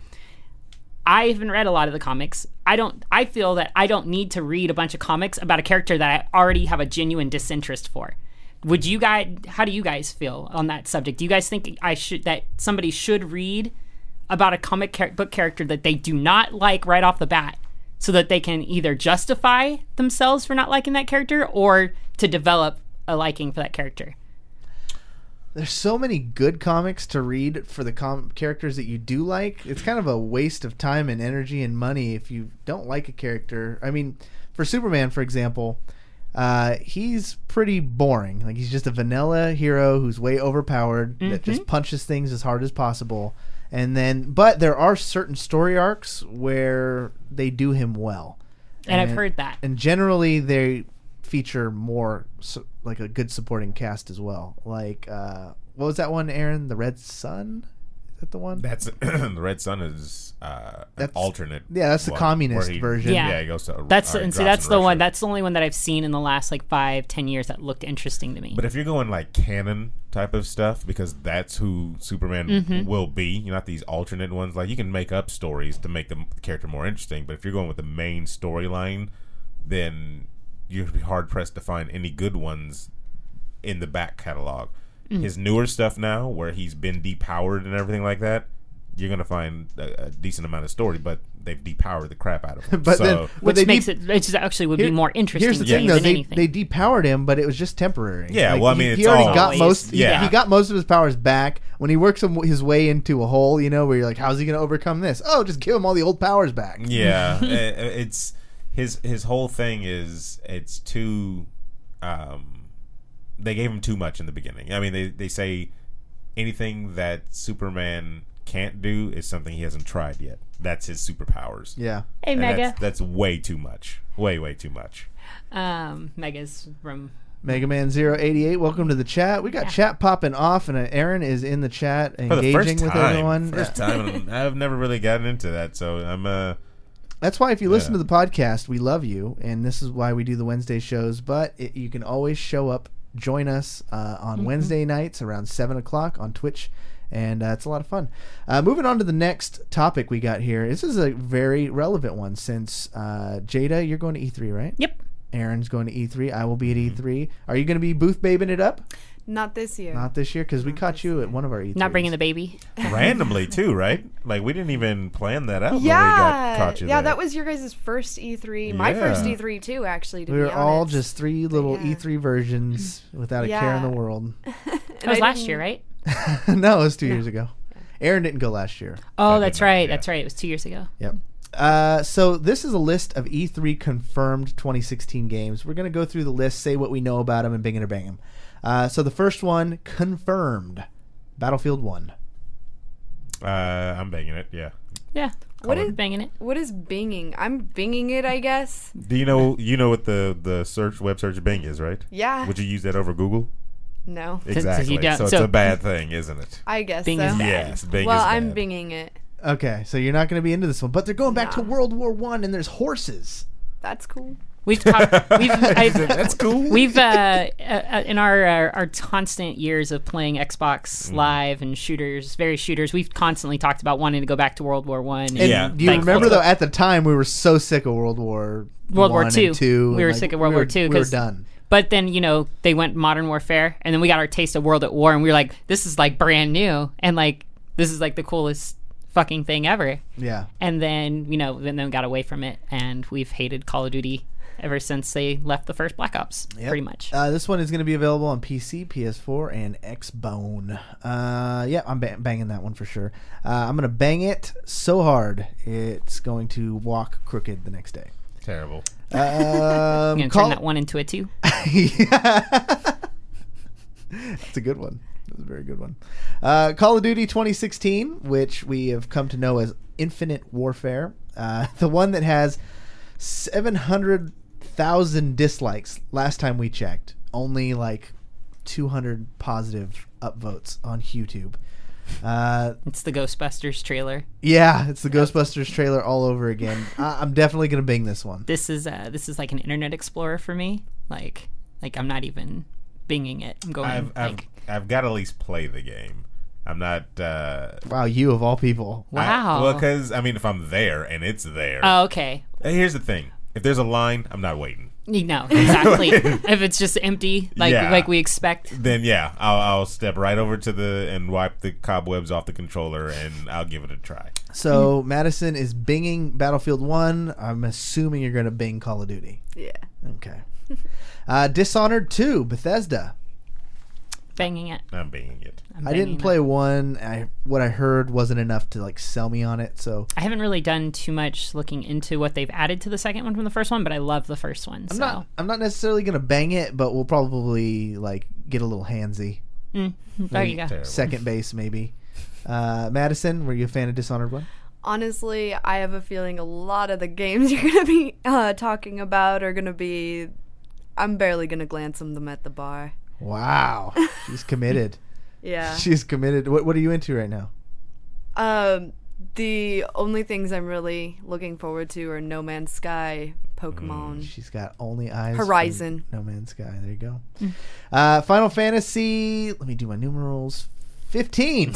I haven't read a lot of the comics. I don't I feel that I don't need to read a bunch of comics about a character that I already have a genuine disinterest for. Would you guys how do you guys feel on that subject? Do you guys think I should that somebody should read about a comic char- book character that they do not like right off the bat, so that they can either justify themselves for not liking that character or to develop a liking for that character? There's so many good comics to read for the com- characters that you do like. It's kind of a waste of time and energy and money if you don't like a character. I mean, for Superman, for example, uh, he's pretty boring. Like, he's just a vanilla hero who's way overpowered that just punches things as hard as possible. And then, but there are certain story arcs where they do him well. And I've heard that. And generally, they feature more su- like a good supporting cast as well. Like, uh, what was that one, Aaron? The Red Sun? Is that the one? That's the Red Sun is uh, an That's- alternate. yeah, that's the one, communist where he- version. Yeah. Yeah, he goes to That's or he and see drops that's in the one. Russia. That's the only one that I've seen in the last like five, ten years that looked interesting to me. But if you're going like canon type of stuff, because that's who Superman Mm-hmm. will be, you're not these alternate ones. Like, you can make up stories to make the character more interesting, but if you're going with the main storyline, then you'd be hard pressed to find any good ones in the back catalog. Mm. His newer stuff now, where he's been depowered and everything like that, you're gonna find a, a decent amount of story, but they've depowered the crap out of him. But so, then- But Which they makes de- it, it just actually would Here- be more interesting Here's the to thing, me though. than They, anything. they depowered him, but it was just temporary. Yeah, well, I mean, he, it's he already all- got Always. most. Yeah. he, he got most of his powers back when he works him- his way into a hole. You know, where you're like, how's he going to overcome this? Oh, just give him all the old powers back. yeah, i- it's his his whole thing is it's too. Um, they gave him too much in the beginning. I mean, they they say anything that Superman can't do is something he hasn't tried yet. That's his superpowers. Yeah. hey, And Mega. That's, that's way too much. Way way too much. Um, Mega's from. Mega Man zero eight eight, welcome to the chat. We got Yeah. chat popping off, and uh, Aaron is in the chat For the engaging first with time, everyone. first Yeah. time, and I've never really gotten into that, so I'm uh. That's why if you listen Yeah. to the podcast, we love you, and this is why we do the Wednesday shows. But it, you can always show up, join us uh, on Mm-hmm. Wednesday nights around seven o'clock on Twitch, and uh, it's a lot of fun. Uh, moving on to the next topic we got here. This is a very relevant one since uh, Jada, you're going to E three, right? Yep. Aaron's going to E three. I will be at E three. Are you going to be booth babing it up? Not this year. Not this year, because we caught you at one of our E threes. Not bringing the baby. randomly too, right? Like we didn't even plan that out. when we yeah, got, caught you yeah, there. that was your guys' first E three. My Yeah. first E three too, actually. To We be were all honest. just three little yeah. E three versions without a care in the Yeah. world. That was I last didn't- year, right? No, it was two years ago. Aaron didn't go last year. Oh, I that's did not, right. yeah. That's right. It was two years ago. Yep. Uh, so this is a list of E three confirmed twenty sixteen games. We're going to go through the list, say what we know about them, and bing it or bang them. Uh, so the first one, confirmed, Battlefield one. Uh, I'm banging it. Yeah. Yeah. What We're is- banging it? What is binging? I'm binging it, I guess. Do you know you know what the the search web search Bing is, right? Yeah. Would you use that over Google? No. Exactly. you don't- so it's so- a bad thing, isn't it? I guess Bing so. is bad. Yes, Bing well, is I'm bad. binging it. Okay, so you're not going to be into this one, but they're going back to Nah. World War One, and there's horses. That's cool. We've talked. We've. I, That's cool. We've uh, uh, in our, our our constant years of playing Xbox Mm. Live and shooters, various shooters, we've constantly talked about wanting to go back to World War One. And Yeah. do you Like, remember, let's though, go- at the time, we were so sick of World War World War One Two. and Two. We and, were like, sick of World we War were- Two We were 'cause- done. But then, you know, they went Modern Warfare, and then we got our taste of World at War, and we were like, this is like brand new, and like this is like the coolest fucking thing ever. Yeah. And then, you know, and then we got away from it, and we've hated Call of Duty ever since they left the first Black Ops, Yep. pretty much. Uh, this one is going to be available on P C, P S four, and Xbone. Uh, yeah, I'm ba- banging that one for sure. Uh, I'm going to bang it so hard it's going to walk crooked the next day. Terrible. Um, I'm gonna call- turn that one into a two. That's a good one. That's a very good one. Uh, Call of Duty twenty sixteen, which we have come to know as Infinite Warfare. Uh, the one that has seven hundred thousand dislikes last time we checked. Only like two hundred positive upvotes on YouTube. Uh, It's the Ghostbusters trailer. yeah, it's the Ghostbusters trailer all over again. I- I'm definitely going to bing this one. This is uh, this is like an Internet Explorer for me. Like, like I'm not even binging it. I'm going I've I've, like, I've got to at least play the game. I'm not. Uh, Wow, you of all people. I- wow. well, because I mean, if I'm there and it's there. oh, okay. Hey, here's the thing: if there's a line, I'm not waiting. You know exactly. If it's just empty, like Yeah. like we expect. Then yeah, I'll, I'll step right over to the and wipe the cobwebs off the controller, and I'll give it a try. So Madison is binging Battlefield one. I'm assuming you're going to bing Call of Duty. Yeah. Okay. Uh, Dishonored two, Bethesda. Banging it. I'm banging it. I'm I banging didn't it. play one. I what I heard wasn't enough to like sell me on it. So I haven't really done too much looking into what they've added to the second one from the first one, but I love the first one. I'm so. not. I'm not necessarily going to bang it, but we'll probably like get a little handsy. Mm, there you go. Terrible. Second base maybe. Uh, Madison, were you a fan of Dishonored one? Honestly, I have a feeling a lot of the games you're going to be uh, talking about are going to be. I'm barely going to glance at them at the bar. Wow, she's committed. Yeah. She's committed. What What are you into right now? Um, the only things I'm really looking forward to are No Man's Sky, Pokemon. She's got only eyes. for Horizon. No Man's Sky. There you go. Uh, Final Fantasy. Let me do my numerals. Fifteen.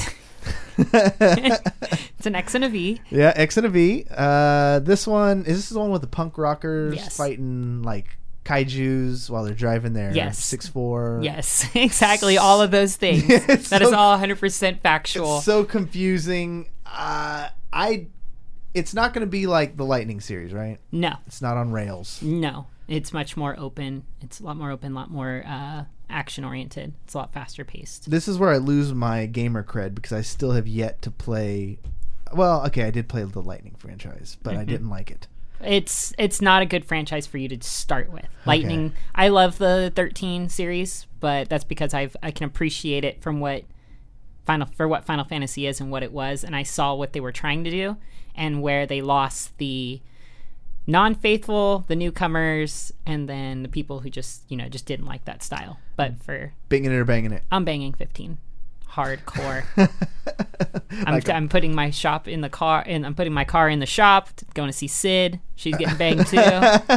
It's an X and a V. Yeah, X and a V. Uh, this one is this the one with the punk rockers Yes. fighting like kaijus while they're driving their Yes. six four. Yes, exactly. All of those things. It's That is so- all one hundred percent factual. It's so confusing. Uh, I. It's not going to be like the Lightning series, right? No, It's not on rails. no, it's much more open. It's a lot more open, a lot more uh, action oriented. It's a lot faster paced. This is where I lose my gamer cred because I still have yet to play. Well, okay, I did play the Lightning franchise, but I didn't like it. It's it's not a good franchise for you to start with. Lightning. I love the thirteen series, but that's because I've I can appreciate it from what Final for what Final Fantasy is and what it was, and I saw what they were trying to do and where they lost the non-faithful, the newcomers, and then the people who just you know just didn't like that style. But for Binging it or banging it? I'm banging fifteen. Hardcore. I'm, Like a- I'm putting my shop in the car, and I'm putting my car in the shop. t- Going to see Sid. She's getting banged too.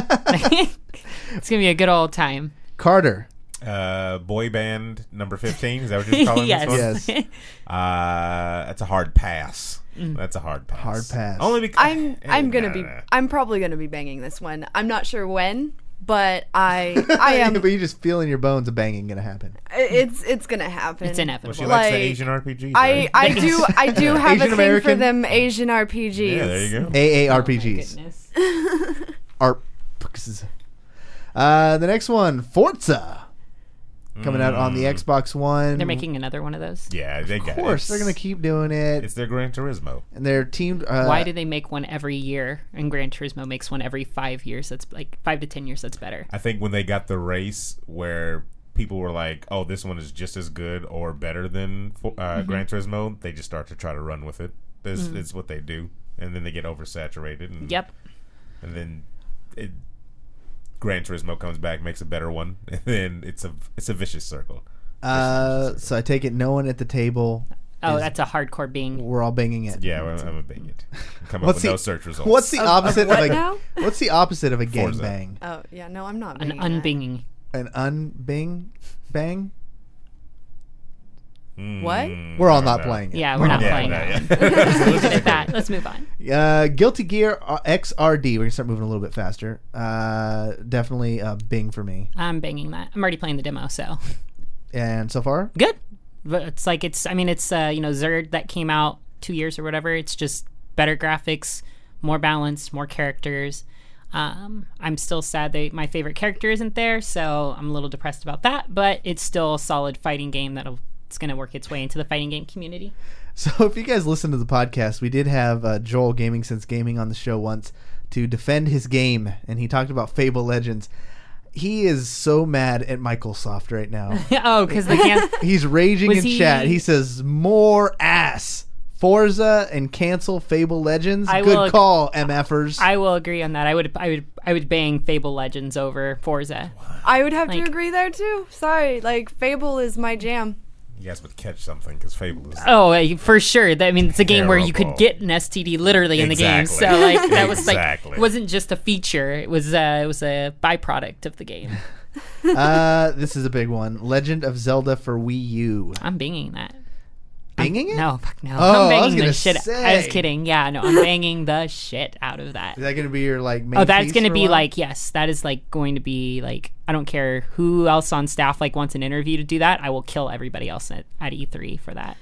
It's gonna be a good old time. Carter. Uh, boy band number fifteen. Is that what you're calling Yes. this one? Yes. Uh, that's a hard pass. That's a hard pass. Hard pass. Only because I'm I'm gonna be I'm probably gonna be banging this one. I'm not sure when, but I I am. But you just feel in your bones a banging gonna happen. It's it's gonna happen. It's Well, inevitable. she likes the Like, Asian R P Gs. I right? I do I do have Asian a thing American? for them Asian R P Gs. Yeah, there you go. A A R Oh P my Gs. goodness. R P Gs. Uh, the next one, Forza. Coming out on the Xbox One. They're making another one of those. Yeah, they got Of course, it's- they're going to keep doing it. It's their Gran Turismo. And they're teamed. Uh, Why do they make one every year? And Gran Turismo makes one every five years. That's like five to ten years. That's better. I think when they got the race where people were like, "Oh, this one is just as good or better than uh, Mm-hmm. Gran Turismo," they just start to try to run with it. This is what they do, and then they get oversaturated. And, Yep. And then it, Gran Turismo comes back, makes a better one, and then it's a it's a vicious circle. Uh, so I take it no one at the table. Oh, is- that's a hardcore being. We're all banging it. Yeah, I'm, I'm a bang it. Come up What's with the- no search results. What's the Of- of opposite of, what a now? What's the opposite of a Forza. gangbang? Oh yeah, no, I'm not. An banging that. unbinging. An unbing bang? What? Mm, We're all I don't not know. playing it. Yeah, we're not Yeah, playing no, that yeah. one. Let's leave it at that. Let's move on. Uh, Guilty Gear uh, X R D. We're gonna start moving a little bit faster. Uh, definitely a Bing for me. I'm banging that. I'm already playing the demo, so And so far, good. But it's like it's. I mean, it's uh, you know Zerd that came out two years or whatever. It's just better graphics, more balance, more characters. Um, I'm still sad that my favorite character isn't there, so I'm a little depressed about that. But it's still a solid fighting game that'll. It's going to work its way into the fighting game community. so if you guys listen to the podcast, we did have uh, Joel Gaming Sense Gaming on the show once to defend his game, and he talked about Fable Legends. He is so mad at Microsoft right now. Oh, because they can't. He's raging Was in he- chat. He says, "More ass, Forza, and cancel Fable Legends." I Good will- call, MFers. I will agree on that. I would. I would. I would bang Fable Legends over Forza. I would have Like- to agree there too. Sorry, like Fable is my jam. You guys would catch something because Fable is. Oh, uh, for sure. That, I mean, it's a game where you could Terrible. get an S T D literally in the game. Exactly. So like that was like Exactly. it wasn't just a feature. It was uh, it was a byproduct of the game. uh, this is a big one. Legend of Zelda for Wii U. I'm banging that. Banging it? No, fuck no. Oh, I I'm was banging gonna the shit. say. I was kidding. Yeah, no, I'm banging the shit out of that. Is that going to be your like main Oh, that's piece going to for a be while? like, yes, that is like going to be like, I don't care who else on staff like wants an interview to do that. I will kill everybody else at, at E three for that.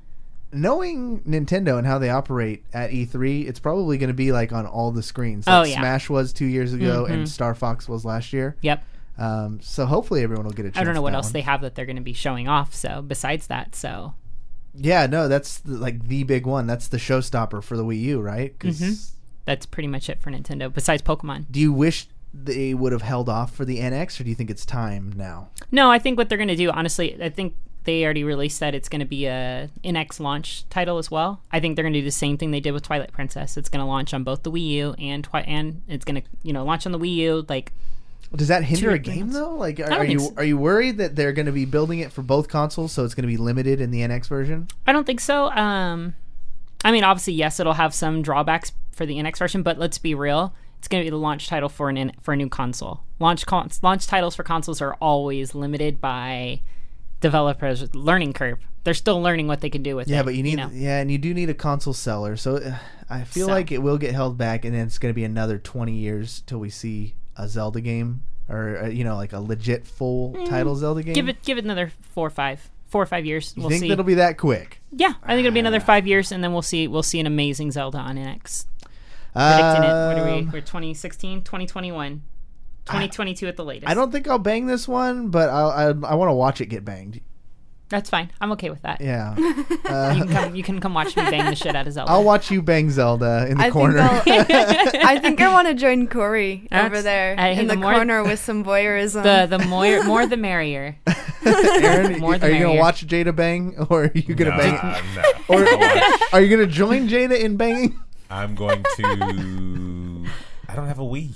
Knowing Nintendo and how they operate at E three, it's probably going to be like on all the screens. Oh, Like yeah. Smash was two years ago, Mhm. and Star Fox was last year. Yep. Um, so hopefully everyone will get a chance. I don't know at what that else one. they have that they're going to be showing off. So besides that, so Yeah, no, that's the, like the big one. That's the showstopper for the Wii U, right? 'Cause Mhm. that's pretty much it for Nintendo. Besides Pokemon. do you wish they would have held off for the N X, or do you think it's time now? No, I think what they're going to do, honestly, I think they already released that it's going to be a N X launch title as well. I think they're going to do the same thing they did with Twilight Princess. It's going to launch on both the Wii U and Twi- and it's going to, you know, launch on the Wii U. Like, Does that hinder Two a game things. though? Like, are, don't are think you so. are you worried that they're going to be building it for both consoles, so it's going to be limited in the N X version? I don't think so. Um, I mean, obviously, yes, it'll have some drawbacks for the N X version, but let's be real. It's going to be the launch title for an N- for a new console. Launch con- launch titles for consoles are always limited by developers' learning curve. They're still learning what they can do with it. Yeah, but you need know? yeah, and you do need a console seller. So uh, I feel So. like it will get held back, and then it's going to be another twenty years till we see a Zelda game, or uh, you know, like a legit full title Zelda game. Give it give it another four or five four or five years. You We'll think see. that'll be that quick? Yeah, I think it'll be another five years, and then we'll see. We'll see an amazing Zelda on N X. Predicting it. What are we? Um, We're twenty sixteen, twenty twenty-one, twenty twenty-two at the latest. I don't think I'll bang this one, but I'll, I I want to watch it get banged. That's fine. I'm okay with that. Yeah. You Uh, can come. You can come watch me bang the shit out of Zelda. I'll watch you bang Zelda in the I corner. think I'll, I think I want to join Corey That's- over there I- in the the more- corner with some voyeurism. the the more more the merrier. Aaron, More the are you gonna merrier. watch Jada bang, or are you gonna Nah, bang? nah. Or I'll watch. are you gonna join Jada in banging? I'm going to. I don't have a Wii.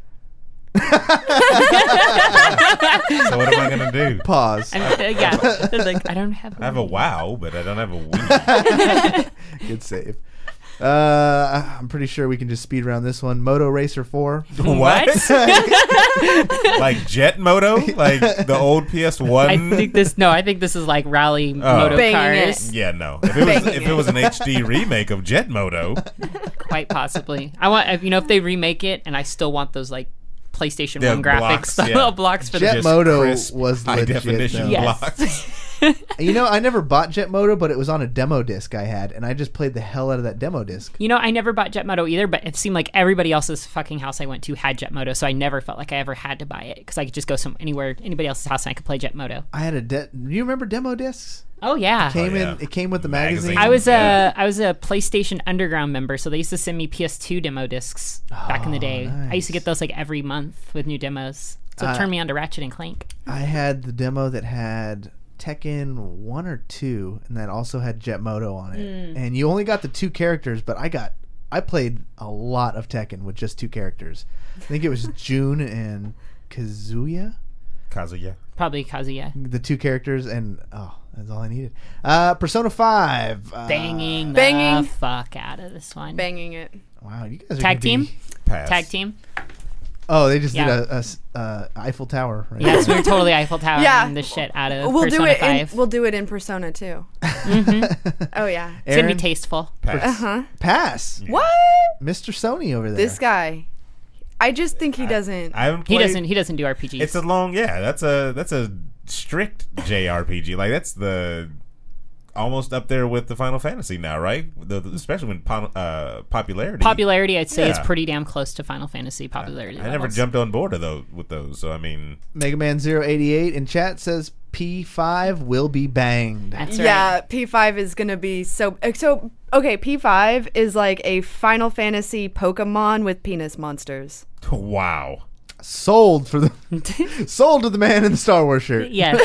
So what am I gonna do? Pause. I'm, uh, yeah, like I don't have. I have a WoW, but I don't have a Wii. Good save. Uh, I'm pretty sure we can just speed around this one. Moto Racer four. What? Like Jet Moto, like the old P S one. I think this. No, I think this is like rally moto Banging cars. it. Yeah, no. If it was Banging if it was an H D remake of Jet Moto, Quite possibly. I want. You know, if they remake it, and I still want those like PlayStation The One graphics, blocks, the yeah. little blocks for Jet the. just Moto crisp, was high legit, definition though. Yes. blocks. You know, I never bought Jet Moto, but it was on a demo disc I had, and I just played the hell out of that demo disc. You know, I never bought Jet Moto either, but it seemed like everybody else's fucking house I went to had Jet Moto, so I never felt like I ever had to buy it because I could just go some anywhere, anybody else's house, and I could play Jet Moto. I had a. De- Do you remember demo discs? Oh yeah. Came yeah. in. It came with the magazine. Magazine. I was Yeah. a I was a PlayStation Underground member, so they used to send me P S two demo discs back in the day. I used to get those like every month with new demos. So it Uh, turned me on to Ratchet and Clank. I had the demo that had Tekken one or two, and that also had Jet Moto on it. Hmm. And you only got the two characters, but I got I played a lot of Tekken with just two characters. I think it was June and Kazuya, Kazuya. Probably Kazuya. the two characters, and oh, that's all I needed. Uh, Persona five, uh, Banging the Banging. fuck out of this one. Banging it. Wow, you guys are Tag gonna be- team? Pass. Tag team? Oh, they just Yeah. did a, a s- uh, Eiffel Tower. Right? Yes, we were totally Eiffel Tower Yeah. the shit out of We'll Persona do it. five. In, we'll do it in Persona too. Oh yeah. It's gonna Aaron, be tasteful. Pass. Uh huh. pass, What? Mister Sony over there. This guy. I just think he doesn't. I haven't He played. doesn't he doesn't do R P Gs. It's a long. Yeah, that's a that's a strict J R P G. Like that's the almost up there with the Final Fantasy now, right? The, the- especially when po- uh, popularity. Popularity, I'd say, is Yeah. pretty damn close to Final Fantasy popularity. I never levels. jumped on board of those with those. So I mean, Mega Man zero eighty-eight in chat says P five will be banged. That's right. Yeah, P five is gonna be so. So okay, P five is like a Final Fantasy Pokemon with penis monsters. wow. Sold for the sold to the man in the Star Wars shirt. Yes.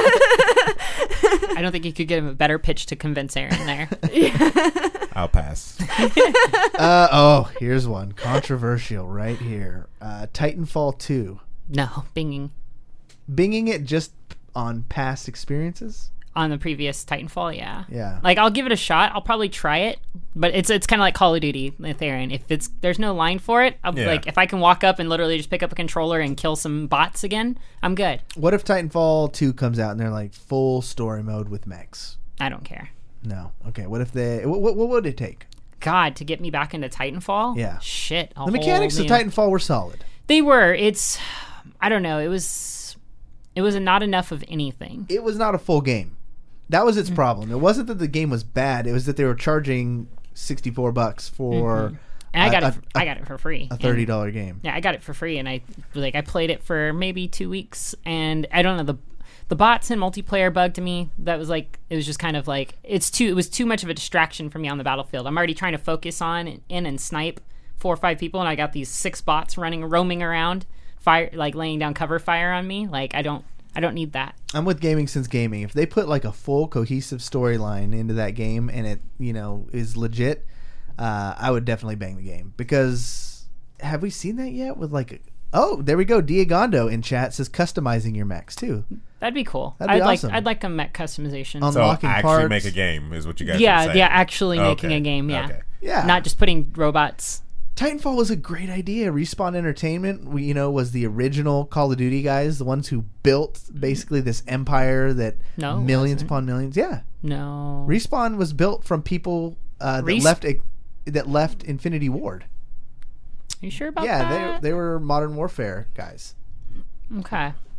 I don't think you could give him a better pitch to convince Aaron there. I'll pass. Uh, oh, here's one controversial right here. Uh, Titanfall two, No, binging binging it just on past experiences. on the previous Titanfall, yeah. Yeah. Like I'll give it a shot. I'll probably try it, but it's it's kind of like Call of Duty with Aaron. If it's there's no line for it, I'll be Yeah. like if I can walk up and literally just pick up a controller and kill some bots again, I'm good. What if Titanfall two comes out and they're like full story mode with mechs? I don't care. No. Okay. What if they? What, what, what would it take? God, to get me back into Titanfall? Yeah. Shit. a The mechanics whole of new- Titanfall were solid. They were. It's I don't know. It was it was not enough of anything. It was not a full game. That was its problem. It wasn't that the game was bad. It was that they were charging sixty-four bucks for And I a- got a- it. For, I got it for free. a And- thirty dollar game. Yeah, I got it for free, and I like I played it for maybe two weeks, and I don't know the the bots and multiplayer bugged me. That was like it was just kind of like it's too it was too much of a distraction for me on the battlefield. I'm already trying to focus on in and snipe four or five people, and I got these six bots running roaming around, fire like laying down cover fire on me. Like I don't I don't need that. I'm with Gaming Since Gaming. If they put like a full cohesive storyline into that game and it, you know, is legit, uh, I would definitely bang the game. Because have we seen that yet? With like, oh, there we go. Diagondo in chat says customizing your mechs too. That'd be cool. That'd be I'd awesome. like I'd like a mech customization. On- So Unlocking actually parts. make a game is what you guys are yeah, saying. yeah, actually making Okay. a game. Yeah, Okay. Yeah, not just putting robots. Titanfall was a great idea. Respawn Entertainment, we, you know, was the original Call of Duty guys, the ones who built basically this empire that No, it millions wasn't. upon millions. Yeah, No. Respawn was built from people uh, that Res- left that left Infinity Ward. Are you sure about Yeah, that? they they were Modern Warfare guys. Okay.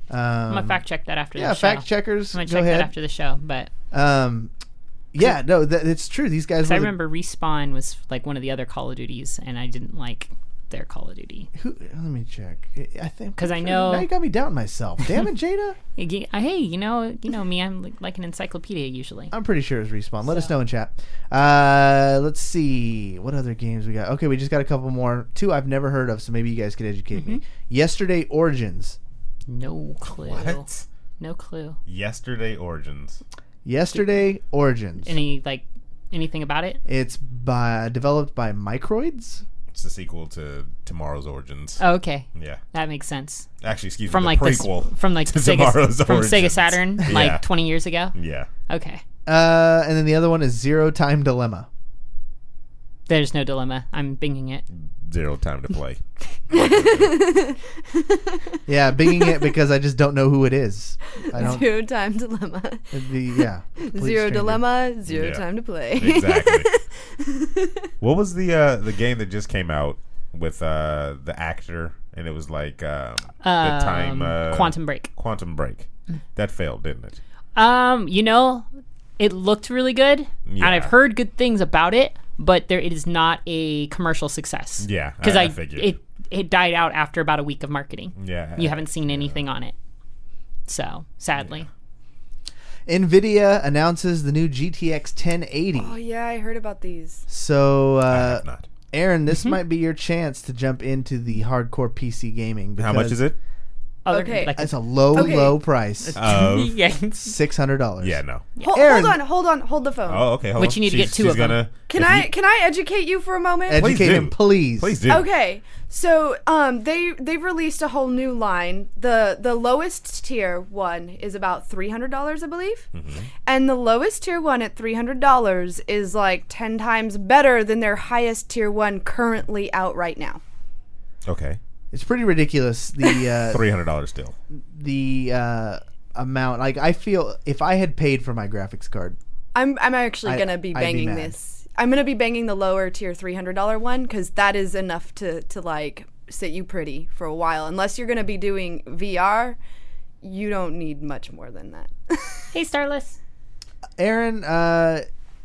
Um, I'm gonna fact check that after yeah, the show. fact checkers. I'm gonna go check ahead. that after the show, but Um, yeah, no, that, it's true. These guys. I Were the- remember Respawn was like one of the other Call of Duties, and I didn't like their Call of Duty. Who, let me check. I think 'Cause I know- now you got me doubting myself. Damn it, Jada. Hey, you know, you know me. I'm like, like an encyclopedia usually. I'm pretty sure it's Respawn. Let us know in chat. Uh, let's see what other games we got. Okay, we just got a couple more. Two I've never heard of, so maybe you guys could educate me. Yesterday Origins. No clue. What? No clue. Yesterday Origins. Yesterday Origins. Any like anything about it? It's by developed by Microids. It's the sequel to Tomorrow's Origins. Oh, okay, Yeah. that makes sense. Actually, excuse From me, like the this, prequel. from like to Sega, Tomorrow's from Sega Origins. Saturn, Yeah. like twenty years ago. Yeah. Okay, Uh, and then the other one is Zero Time Dilemma. there's no dilemma. I'm binging it. Zero time to play. Yeah, binging it because I just don't know who it is. I don't. Zero time dilemma. The, yeah. complete Zero stranger. dilemma. Zero Yeah. time to play. Exactly. What was the uh, the game that just came out with uh, the actor, and it was like um, the Um, time uh, Quantum Break. Quantum Break. That failed, didn't it? Um, you know, it looked really good, Yeah. and I've heard good things about it, but there it is not a commercial success. Yeah, because I- I, I figured. it it died out after about a week of marketing. Yeah. You haven't seen anything on it, so sadly. NVIDIA announces the new G T X ten eighty. Oh yeah, I heard about these. So, I uh, have not. Aaron, this Mm-hmm. might be your chance to jump into the hardcore P C gaming. How much is it? Other, Okay. like, It's a low, Okay. low price. Of yeah, it's- Six hundred dollars. yeah, no. Hold, Aaron- hold on, hold on, hold the phone. Oh, okay. Hold But on. you need to She's- get two she's of them. gonna, Can if I you- can I educate you for a moment? Educate Please do. him, please. Please do. Okay, so um, they they've released a whole new line. the The lowest tier one is about three hundred dollars, I believe, Mm-hmm. and the lowest tier one at three hundred dollars is like ten times better than their highest tier one currently out right now. Okay. It's pretty ridiculous. The uh, Three hundred dollars still. the uh, amount. Like, I feel if I had paid for my graphics card, I'm I'm actually I- gonna be I'd be banging mad. this. I'm gonna be banging the lower tier three hundred dollar one because that is enough to to like sit you pretty for a while. Unless you're gonna be doing V R, you don't need much more than that. hey, Starless. Aaron, uh,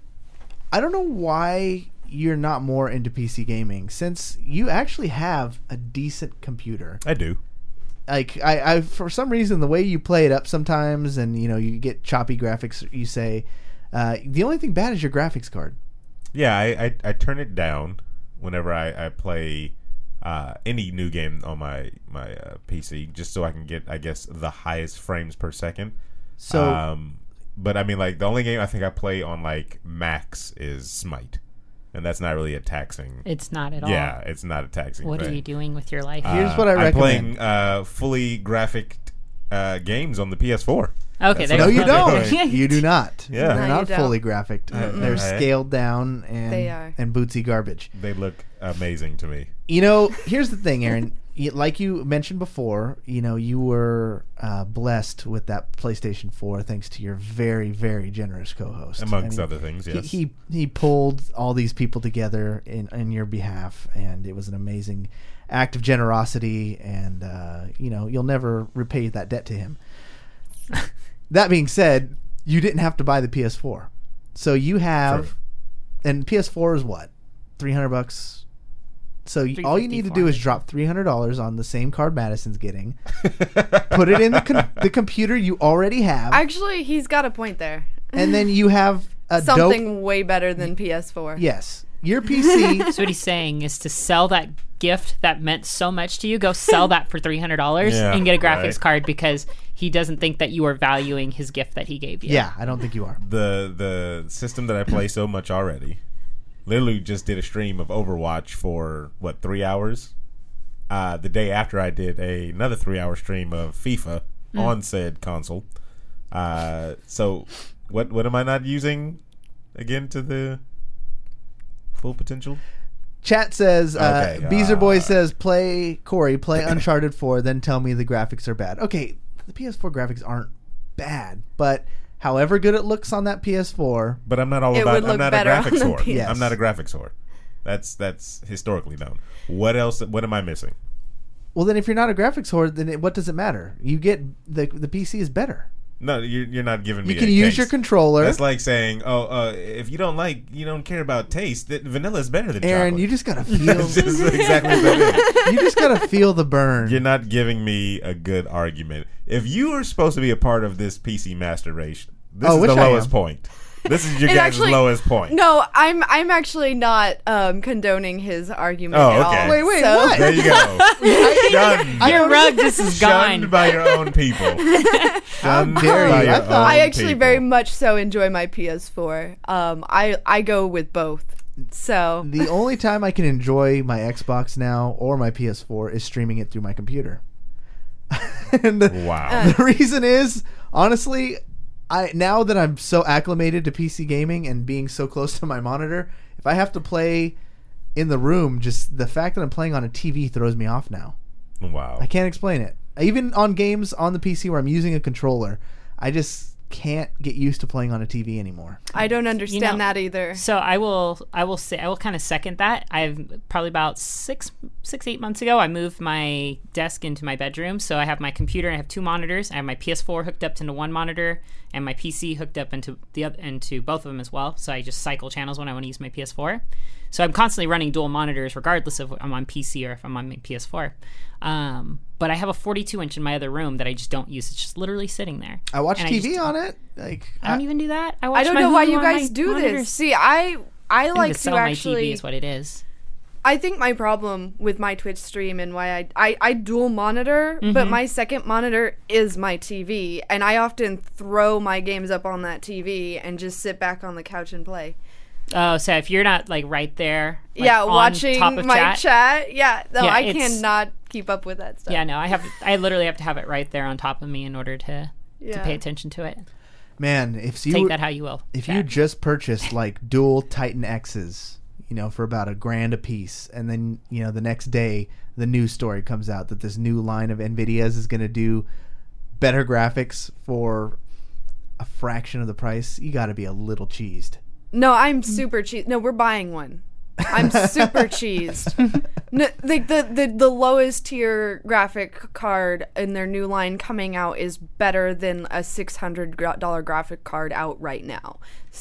I don't know why you're not more into P C gaming since you actually have a decent computer. I do. Like I, I for some reason the way you play it up sometimes, and you know you get choppy graphics. You say uh, the only thing bad is your graphics card. Yeah, I, I, I turn it down whenever I, I play uh, any new game on my my uh, P C, just so I can get, I guess, the highest frames per second. So um, but I mean, like the only game I think I play on like max is Smite, and that's not really a taxing. It's not at all. Yeah, it's not a taxing. What thing. are you doing with your life? Here's Uh, what I I'm recommend. playing uh, fully graphic uh, games on the P S four. okay, that's there no, you you go. don't. You do not. Yeah. they're No, not you don't. fully graphic. They're I- scaled down and They are. and bootsy garbage. They look amazing to me. You know, here's the thing, Aaron. You- Like you mentioned before, you know, you were uh, blessed with that PlayStation four thanks to your very, very generous co-host. Amongst I mean, other things, he- yes. He, he pulled all these people together in in your behalf, and it was an amazing act of generosity. And uh, you know, you'll never repay that debt to him. That being said, you didn't have to buy the P S four, so you have, True. and P S four is what, three hundred bucks. So you, all you need to do is drop three hundred dollars on the same card Madison's getting, put it in the com- the computer you already have, Actually, he's got a point there. and then you have a Something dope. way better than P S four. Yes, your P C. So what he's saying is to sell that gift that meant so much to you, go sell that for three hundred dollars Yeah, and get a graphics right. card because he doesn't think that you are valuing his gift that he gave you. Yeah, I don't think you are. the the system that I play so much already. Literally just did a stream of Overwatch for what three hours. Uh, the day after I did a, another three hour stream of FIFA on said console. Uh, so what what am I not using again to the full potential? Chat says, uh, Okay, Beezer uh, Boy says, play, Corey, play Uncharted four, then tell me the graphics are bad. Okay, the P S four graphics aren't bad, but however good it looks on that P S four, But I'm not all It about. would I'm look not a better on graphics the whore. P S. Yes. I'm not a graphics whore. That's that's historically known. What else? What am I missing? Well, then if you're not a graphics whore, then it, what does it matter? You get the the P C is better. No, you're, you're not giving me. You can a use case. your controller. That's like saying, "Oh, uh, if you don't like, you don't care about taste. That vanilla is better than Aaron, chocolate." you just gotta feel. That's just exactly what that is. You just gotta feel the burn. You're not giving me a good argument. If you are supposed to be a part of this P C master race, this Oh, is which the I lowest am. point. This is your It guys' actually- lowest point. No, I'm I'm actually not um, condoning his argument Oh, at okay. all. Wait, wait, So- what? There you go. Shunned. Your rug just is Shunned gone. by your own people. Shunned dare by you. your I thought- own I actually people. very much so enjoy my P S four. Um, I I go with both. So The only time I can enjoy my Xbox now or my P S four is streaming it through my computer. and the, Wow. the reason is, honestly, I now that I'm so acclimated to P C gaming and being so close to my monitor, if I have to play in the room, just the fact that I'm playing on a T V throws me off now. Wow. I can't explain it. Even on games on the P C where I'm using a controller, I just can't get used to playing on a T V anymore. I don't understand You know- that either. So I will, I will say, I will kind of second that. I've probably about six, six, eight months ago, I moved my desk into my bedroom. So I have my computer, I have two monitors. I have my P S four hooked up into one monitor, and my P C hooked up into the other, into both of them as well. So I just cycle channels when I want to use my P S four. So I'm constantly running dual monitors, regardless of if I'm on P C or if I'm on my P S four. Um, but I have a forty-two inch in my other room that I just don't use. It's just literally sitting there. I watch And T V just- on it. Like I don't even do that. I, watch I don't my know why Hulu you on guys my do monitors. this. See, I I I need like to to sell my T actually. V is what it is. I think my problem with my Twitch stream and why I I, I dual monitor, Mm-hmm. but my second monitor is my T V, and I often throw my games up on that T V and just sit back on the couch and play. Oh, so if you're not like right there, like, yeah, on watching top of my chat, chat. Yeah, no, Yeah, I it's- cannot keep up with that stuff. yeah, no, I have, I literally have to have it right there on top of me in order to to Yeah. pay attention to it. Man, if you Take that how you will. if chat. you just purchased like dual Titan X's, you know, for about a grand a piece, and then you know the next day the news story comes out that this new line of Nvidia's is going to do better graphics for a fraction of the price, you got to be a little cheesed. No, I'm super cheesed. No, we're buying one. I'm super cheesed. No, like the, the the lowest tier graphic card in their new line coming out is better than a six hundred dollar graphic card out right now.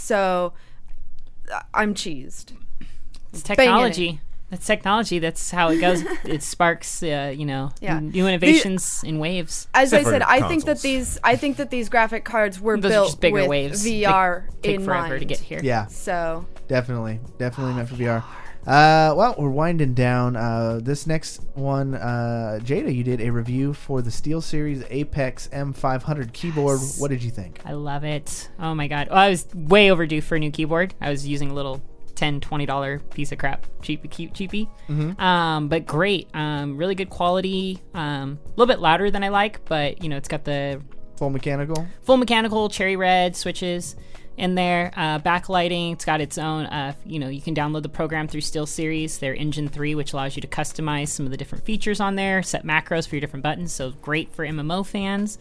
So uh, I'm cheesed. it's banging technology. That's technology. That's how it goes. It sparks, uh, you know, Yeah. new innovations in waves. As Except I said, for I think that consoles. these I think that these graphic cards were Those are built just bigger with waves. V R Take, take in forever mind. to get here. Yeah, So definitely, definitely meant for V R. Uh, well, we're winding down. Uh, this next one, uh, Jada, you did a review for the SteelSeries Apex M five hundred keyboard. What did you think? I love it. Oh my god. Well, I was way overdue for a new keyboard. I was using a little ten dollars, twenty dollars piece of crap, cheapy, cheap, cheapy. Mm-hmm. Um, but great. Um, really good quality. Um, a little bit louder than I like, but you know, it's got the Full mechanical. full mechanical cherry red switches in there. Uh, backlighting. It's got its own. Uh, you know, you can download the program through SteelSeries. Their Engine three, which allows you to customize some of the different features on there, set macros for your different buttons. So great for M M O fans.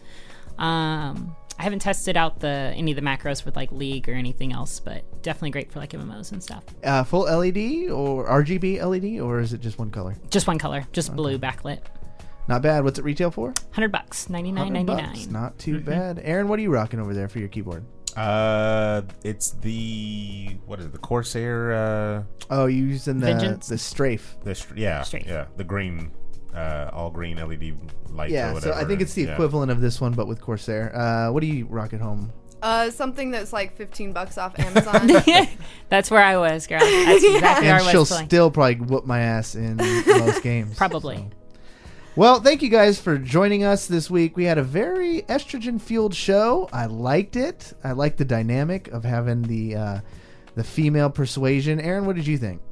Um, I haven't tested out the any of the macros with like League or anything else, but definitely great for like M M Os and stuff. Uh, full L E D or R G B L E D, or is it just one color? Just one color, just blue backlit. Not bad. What's it retail for? Hundred bucks, ninety nine one hundred ninety bucks. nine. Not too bad. Aaron, what are you rocking over there for your keyboard? Uh, it's the what is it? The Corsair. Uh, Oh, you using the Vengeance? the strafe? the str- yeah, Strafe. yeah, the green, uh, all green L E D lights or Yeah, whatever. so I think it's the Yeah. equivalent of this one, but with Corsair. Uh, what do you rock at home? uh, something that's like fifteen bucks off Amazon. That's where I was, girl. That's exactly where And I she'll was playing. still probably whoop my ass in most games. Probably. so. Well, thank you guys for joining us this week. We had a very estrogen-fueled show. I liked it. I liked the dynamic of having the uh, the female persuasion. Aaron, what did you think?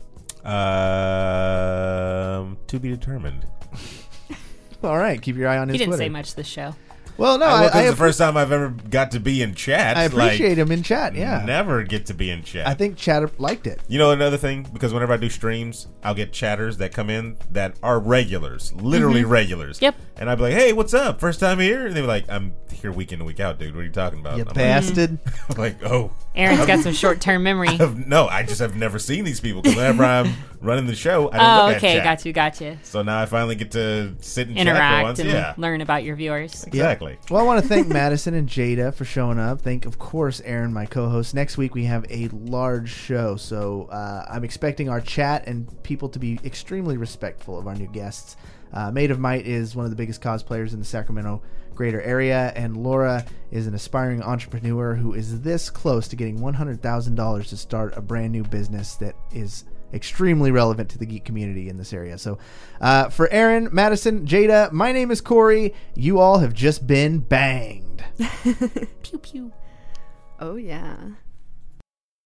Um, to be determined. All right, keep your eye on his He didn't Twitter. say much this show. Well, no, I, I, well, this I, is the first time I've ever got to be in chat. I appreciate like, him in chat. Yeah, Never get to be in chat. I think chat liked it. You know another thing? Because whenever I do streams, I'll get chatters that come in that are regulars, literally regulars. Yep. And I'd be like, hey, what's up? First time here? And they'd be like, I'm here week in and week out, dude. What are you talking about? You I'm bastard. like, like, oh. Aaron's got some short term memory. No, I just have never seen these people because whenever I'm running the show, I don't Oh, look okay, at chat. got you, got you. So now I finally get to sit and chat for Interact once. and Yeah, learn about your viewers. exactly. Well, I want to thank Madison and Jada for showing up. Thank, of course, Aaron, my co-host. Next week we have a large show, so uh, I'm expecting our chat and people to be extremely respectful of our new guests. Uh, Maid of Might is one of the biggest cosplayers in the Sacramento greater area, and Laura is an aspiring entrepreneur who is this close to getting one hundred thousand dollars to start a brand new business that is extremely relevant to the geek community in this area. So uh, for Aaron, Madison, Jada, my name is Corey. You all have just been banged. Pew pew. Oh, yeah.